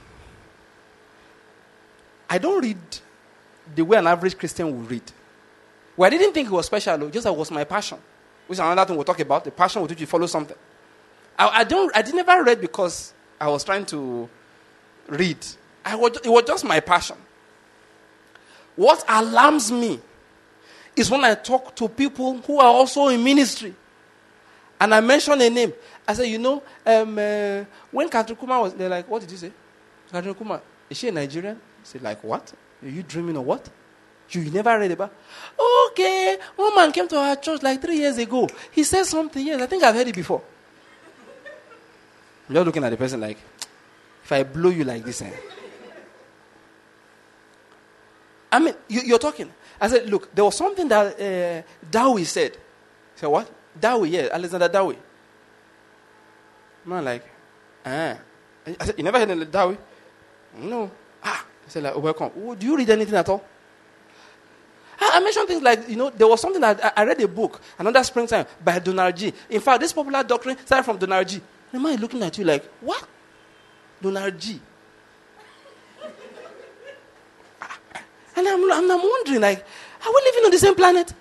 I don't read the way an average Christian would read. Well, I didn't think it was special, just that was my passion. Which is another thing we'll talk about, the passion with which you follow something. I, I don't. I did never read because I was trying to read. I was, it was just my passion. What alarms me is when I talk to people who are also in ministry. And I mention a name. I say, you know, um, uh, when Catherine Kuma was, they're like, what did you say? Catherine Kuma, is she a Nigerian? I said, like, what? Are you dreaming or what? You, you never read about? Okay, one man came to our church like three years ago. He said something, yes, I think I've heard it before. I'm just looking at the person like, if I blow you like this, eh? I mean, you, you're talking. I said, look, there was something that uh, Dowie said. I said, what? Dowie, yeah, Alexander Dowie. Man, like, ah. I said, you never heard of Dowie? No. Ah. I said, like, oh, welcome. Oh, do you read anything at all? I, I mentioned things like, you know, there was something that I, I read a book, Another Springtime, by Donald G. In fact, this popular doctrine started from Donald G. The man is looking at you like, what? Donald G. And I'm, I'm, I'm wondering, like, are we living on the same planet?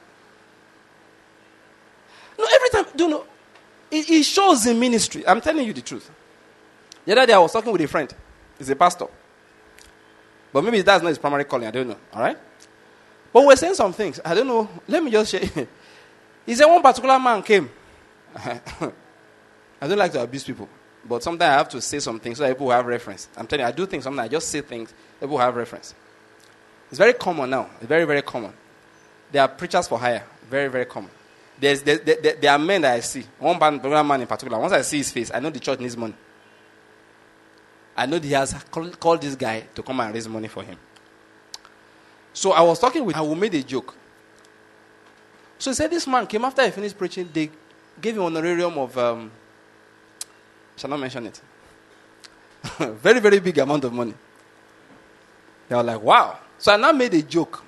No, every time, do you know, it, it shows in ministry. I'm telling you the truth. The other day I was talking with a friend. He's a pastor. But maybe that's not his primary calling. I don't know. All right? But we're saying some things. I don't know. Let me just share. He said one particular man came. I don't like to abuse people. But sometimes I have to say some things so that people have reference. I'm telling you, I do things sometimes. I just say things that people have reference. It's very common now. It's very, very common. There are preachers for hire. Very, very common. There's, there, there, there are men that I see. One particular man in particular. Once I see his face, I know the church needs money. I know he has called, called this guy to come and raise money for him. So I was talking with him, and we made a joke. So he said this man came after I finished preaching. They gave him an honorarium of, um, I shall not mention it. very, very big amount of money. They were like, wow. So I now made a joke.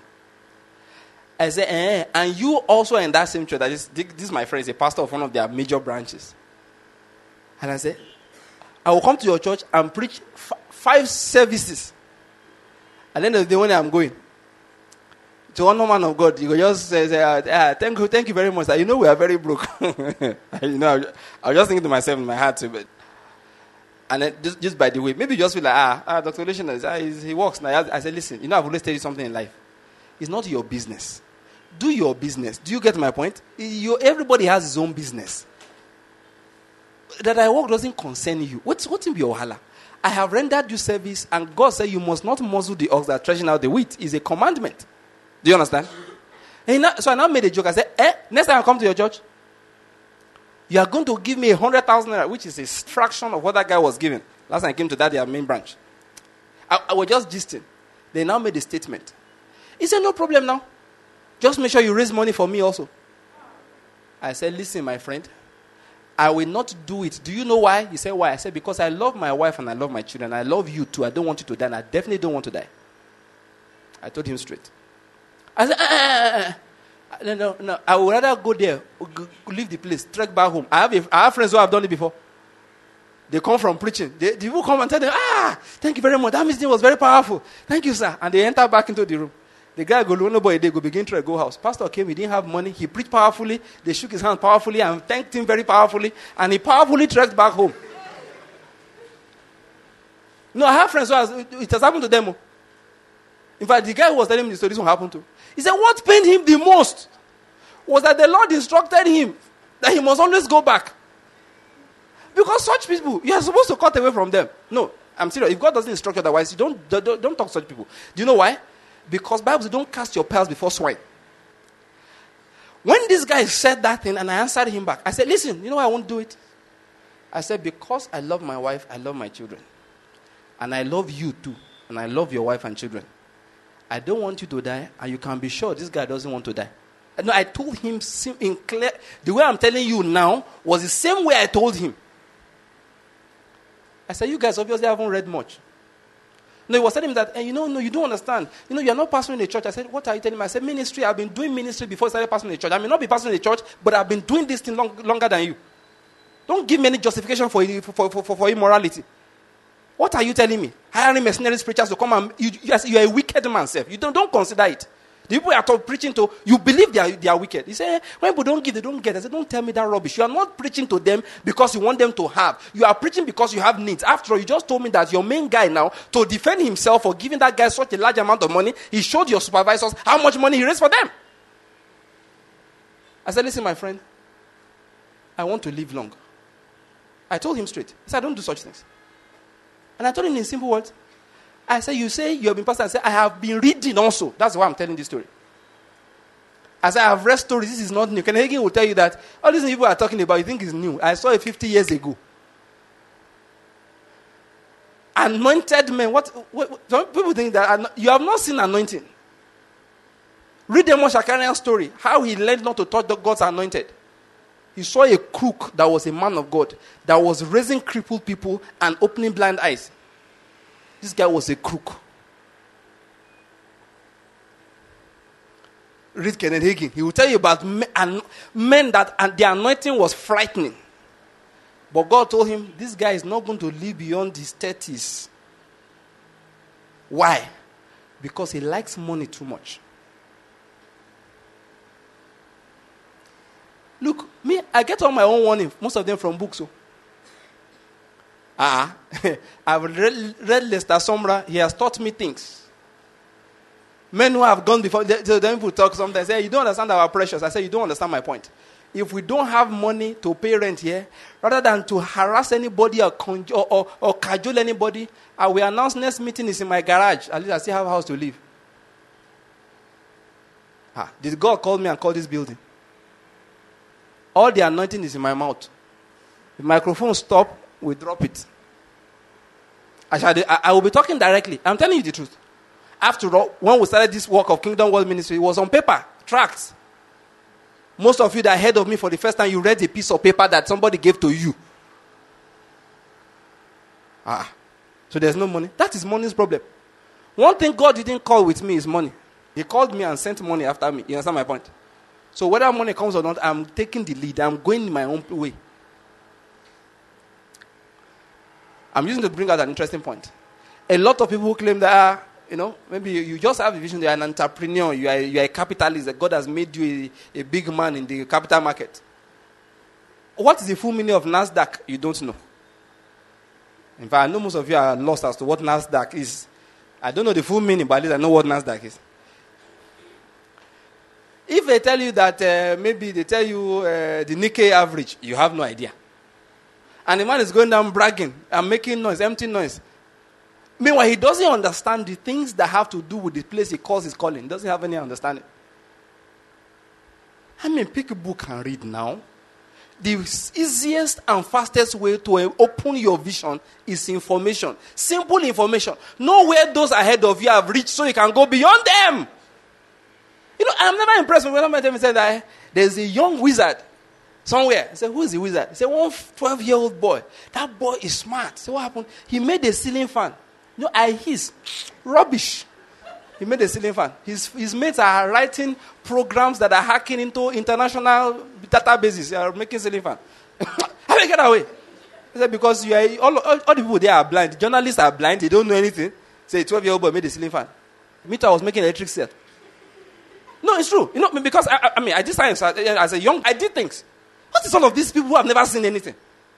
I said, eh, and you also in that same church. That is, this, my friend, is a pastor of one of their major branches. And I said, I will come to your church and preach f- five services. At the end of the day, when I'm going, to one man of God, you go just say, say ah, ah, thank you, thank you very much. You know we are very broke. you know, I was just thinking to myself in my heart too, but and then just, just by the way, maybe you just feel like, ah, ah Doctor Olation, ah, he works now. I said, listen, you know, I've always tell you something in life. It's not your business. Do your business. Do you get my point? You, everybody has his own business. That I work doesn't concern you. What's what's in your wahala? I have rendered you service, and God said you must not muzzle the ox that threshing out the wheat. Is a commandment. Do you understand? And now, so I now made a joke. I said, eh, next time I come to your church, you are going to give me a hundred thousand naira, which is a fraction of what that guy was giving. Last time I came to that, their main branch. I, I was just gisting. They now made a statement. He said, no problem now. Just make sure you raise money for me also. I said, listen, my friend, I will not do it. Do you know why? He said, why? I said, because I love my wife and I love my children. I love you too. I don't want you to die. And I definitely don't want to die. I told him straight. I said, ah, ah, ah, ah. no, no, no. I would rather go there, go, leave the place, trek back home. I have, a, I have friends who have done it before. They come from preaching. They, the people come and tell them, ah, thank you very much. That meeting was very powerful. Thank you, sir. And they enter back into the room. The guy go, nobody, they go begin to go house. Pastor came, he didn't have money. He preached powerfully. They shook his hand powerfully and thanked him very powerfully. And he powerfully trekked back home. No, I have friends who has, it has happened to them. In fact, the guy who was telling me the story, this one happened to. He said, what pained him the most was that the Lord instructed him that he must always go back. Because such people, you are supposed to cut away from them. No, I'm serious. If God doesn't instruct you otherwise, you don't, don't, don't talk to such people. Do you know why? Because Bible says, don't cast your pearls before swine. When this guy said that thing and I answered him back, I said, listen, you know why I won't do it? I said, because I love my wife, I love my children. And I love you too. And I love your wife and children. I don't want you to die, and you can be sure this guy doesn't want to die. No, I told him in clear. The way I'm telling you now was the same way I told him. I said, you guys obviously haven't read much. No, he was telling me that, hey, you know, no, you don't understand. You know, you're not pastoring in a church. I said, what are you telling me? I said, ministry. I've been doing ministry before I started pastoring in a church. I may not be pastoring in a church, but I've been doing this thing long, longer than you. Don't give me any justification for, for, for, for, for immorality. What are you telling me? Hiring mercenary preachers to come and, you, yes, you're a wicked man, self. You don't, don't consider it. The people you are preaching to, you believe they are, they are wicked. You say, when people don't give, they don't get. I say, don't tell me that rubbish. You are not preaching to them because you want them to have. You are preaching because you have needs. After all, you just told me that your main guy now, to defend himself for giving that guy such a large amount of money, he showed your supervisors how much money he raised for them. I said, listen, my friend, I want to live long. I told him straight. I said, I don't do such things. And I told him in simple words, I said, you say you have been pastor. I said, I have been reading also. That's why I'm telling this story. I said, I have read stories. This is not new. Kenneth Hagin will tell you that all these people are talking about, you think is new. I saw it fifty years ago. Anointed men. What, what, what some people think that you have not seen anointing. Read the Amos Shakarian story. How he learned not to touch God's anointed. He saw a crook that was a man of God that was raising crippled people and opening blind eyes. This guy was a crook. Read Kenneth Hagin. He will tell you about men, and men that and the anointing was frightening. But God told him, this guy is not going to live beyond his thirties. Why? Because he likes money too much. Look, me, I get all my own warning, most of them from books. So. Ah, uh-uh. I've read, read Lester Sombra. He has taught me things. Men who have gone before, they, they people talk sometimes, say, you don't understand our pressures. I say, you don't understand my point. If we don't have money to pay rent here, rather than to harass anybody or, conj- or, or, or cajole anybody, I will announce next meeting is in my garage. At least I still have a house to live. Ah, did God call me and call this building? All the anointing is in my mouth. The microphone stop, we drop it. I, shall, I, I will be talking directly. I'm telling you the truth. After all, when we started this work of Kingdom World Ministry, it was on paper, tracts. Most of you that heard of me for the first time, you read a piece of paper that somebody gave to you. Ah, so there's no money. That is money's problem. One thing God didn't call with me is money. He called me and sent money after me. You understand my point? So whether money comes or not, I'm taking the lead. I'm going in my own way. I'm using to bring out an interesting point. A lot of people who claim that, uh, you know, maybe you, you just have a vision, you're an entrepreneur, you are, you are a capitalist, that God has made you a, a big man in the capital market. What is the full meaning of NASDAQ? You don't know. In fact, I know most of you are lost as to what NASDAQ is. I don't know the full meaning, but at least I know what NASDAQ is. If they tell you that, uh, maybe they tell you uh, the Nikkei average, you have no idea. And the man is going down bragging and making noise, empty noise. Meanwhile, he doesn't understand the things that have to do with the place he calls his calling. He doesn't have any understanding. I mean, pick a book and read now. The easiest and fastest way to open your vision is information. Simple information. Know where those ahead of you have reached so you can go beyond them. You know, I'm never impressed when somebody said that there's a young wizard somewhere. I said, who is the wizard? He said, one twelve-year-old boy. That boy is smart. So what happened? He made a ceiling fan. You know, I hiss. Rubbish. He made a ceiling fan. His, his mates are writing programs that are hacking into international databases. They are making ceiling fan. How do you get away? He said, because you are, all, all, all the people there are blind. Journalists are blind. They don't know anything. Say, twelve-year-old boy made a ceiling fan. Me too, I was making electric set. No, it's true. You know, because, I, I mean, I did science as a young, I did things. What is all of these people who have never seen anything?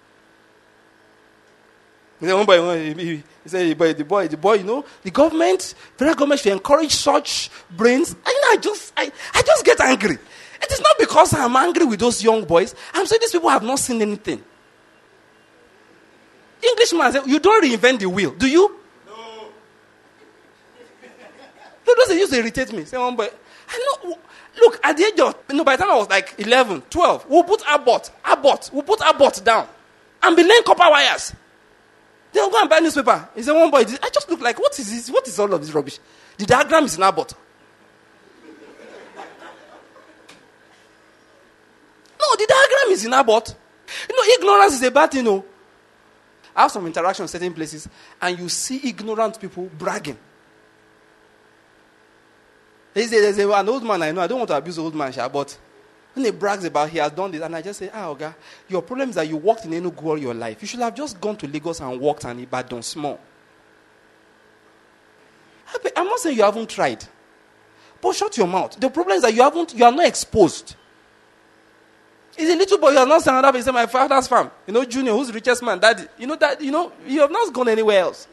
He said, one boy, he said, the boy, the boy, the boy, you know, the government, federal government should encourage such brains. And you know, I just, I, I just get angry. It is not because I'm angry with those young boys. I'm saying these people have not seen anything. Englishman said, you don't reinvent the wheel, do you? No. No, those used to irritate me. Say, one boy, I know. Look, at the age of, you know, by the time I was like eleven, twelve, we'll put Abbott, Abbott, we'll put Abbott down and be laying copper wires. They'll go and buy newspaper. He said, one boy, I just look like, what is this? What is all of this rubbish? The diagram is in Abbott. No, the diagram is in Abbott. You know, ignorance is a bad thing, you know. I have some interaction in certain places, and you see ignorant people bragging. There's, a, there's a, an old man I know, I don't want to abuse the old man, but when he brags about he has done this, and I just say, ah, Oga, your problem is that you walked in Enugu all your life. You should have just gone to Lagos and walked and Ibadan small. I'm not saying you haven't tried, but shut your mouth. The problem is that you haven't, you are not exposed. He's a little boy, you are not standing up and say, my father's farm. You know, Junior, who's the richest man? Daddy. You know that, you know, you have not gone anywhere else.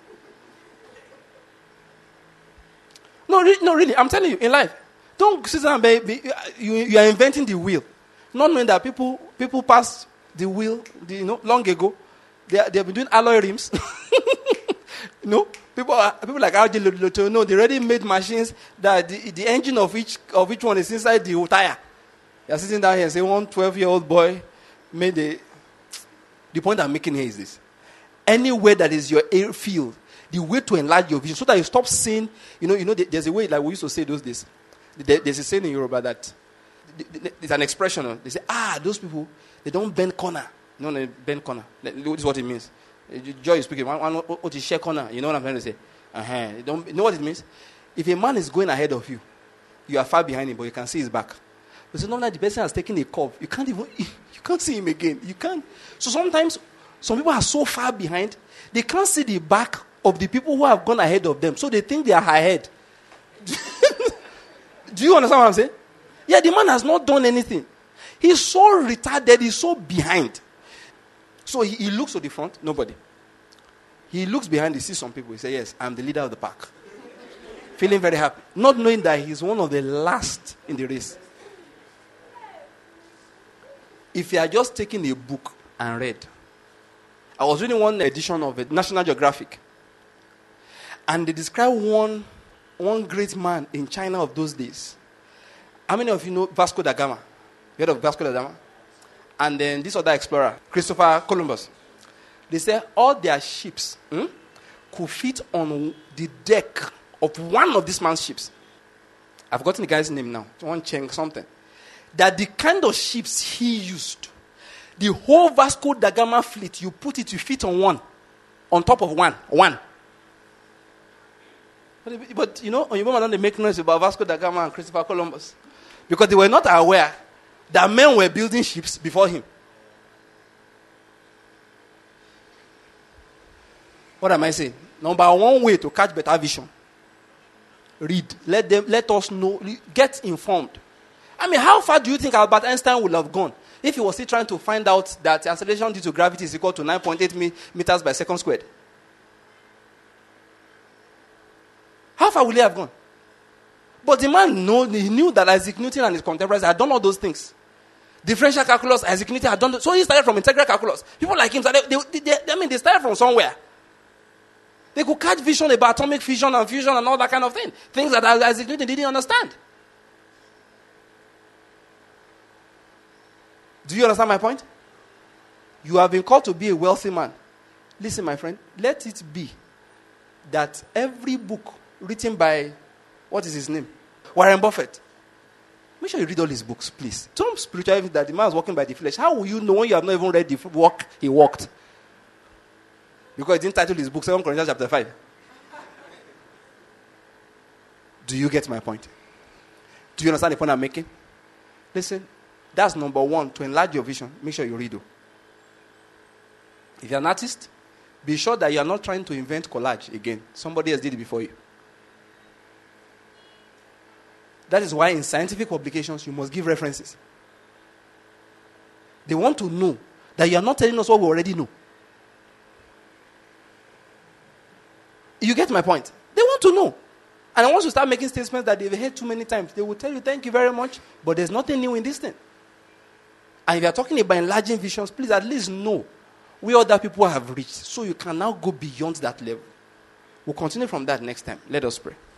No, re- no, really, I'm telling you, in life, don't sit down and be, be, you, you are inventing the wheel. Not knowing that people people passed the wheel, the, you know, long ago. They, they have been doing alloy rims. You know, people are, people like R J Loto, no, they already made machines that the, the engine of each of each one is inside the tire. You're sitting down here and say one twelve-year-old boy made a... The point I'm making here is this. Anywhere that is your airfield, the way to enlarge your vision, so that you stop seeing, you know, you know, there's a way, like we used to say those days. There's a saying in Yoruba that, it's an expression. They say, ah, those people, they don't bend corner. No, no, bend corner. This is what it means. Joy is speaking. One, one, what is share corner? You know what I'm trying to say? Uh-huh. You, don't, you know what it means? If a man is going ahead of you, you are far behind him, but you can see his back. But so normally the person has taken a curve. You can't even, you can't see him again. You can't. So sometimes, some people are so far behind, they can't see the back of the people who have gone ahead of them. So they think they are ahead. Do you understand what I'm saying? Yeah, the man has not done anything. He's so retarded, he's so behind. So he, he looks to the front, nobody. He looks behind, he sees some people. He says, yes, I'm the leader of the pack. Feeling very happy. Not knowing that he's one of the last in the race. If you are just taking a book and read. I was reading one edition of it, National Geographic. And they describe one, one great man in China of those days. How many of you know Vasco da Gama? You heard of Vasco da Gama? And then this other explorer, Christopher Columbus. They say all their ships hmm, could fit on the deck of one of this man's ships. I've forgotten the guy's name now. One Cheng something. That the kind of ships he used, the whole Vasco da Gama fleet, you put it to fit on one. On top of one. One. But, but you know, on your moment, they make noise about Vasco da Gama and Christopher Columbus. Because they were not aware that men were building ships before him. What am I saying? Number one way to catch better vision. Read. Let them. Let us know. Get informed. I mean, how far do you think Albert Einstein would have gone if he was still trying to find out that the acceleration due to gravity is equal to nine point eight meters by second squared? How far would he have gone? But the man know, he knew that Isaac Newton and his contemporaries had done all those things. Differential calculus, Isaac Newton had done that. So he started from integral calculus. People like him, they, they, they, I mean, they started from somewhere. They could catch vision about atomic fission and fusion and all that kind of thing. Things that Isaac Newton didn't understand. Do you understand my point? You have been called to be a wealthy man. Listen, my friend, let it be that every book written by, what is his name? Warren Buffett. Make sure you read all his books, please. Don't spiritually that the man is walking by the flesh. How will you know when you have not even read the work he walked? Because he didn't title his book Second Corinthians chapter five. Do you get my point? Do you understand the point I'm making? Listen, that's number one. To enlarge your vision, make sure you read it. If you're an artist, be sure that you are not trying to invent collage again. Somebody else did it before you. That is why in scientific publications, you must give references. They want to know that you are not telling us what we already know. You get my point? They want to know. And once you start making statements that they've heard too many times, they will tell you, thank you very much, but there's nothing new in this thing. And if you're talking about enlarging visions, please at least know where other people have reached, so you can now go beyond that level. We'll continue from that next time. Let us pray.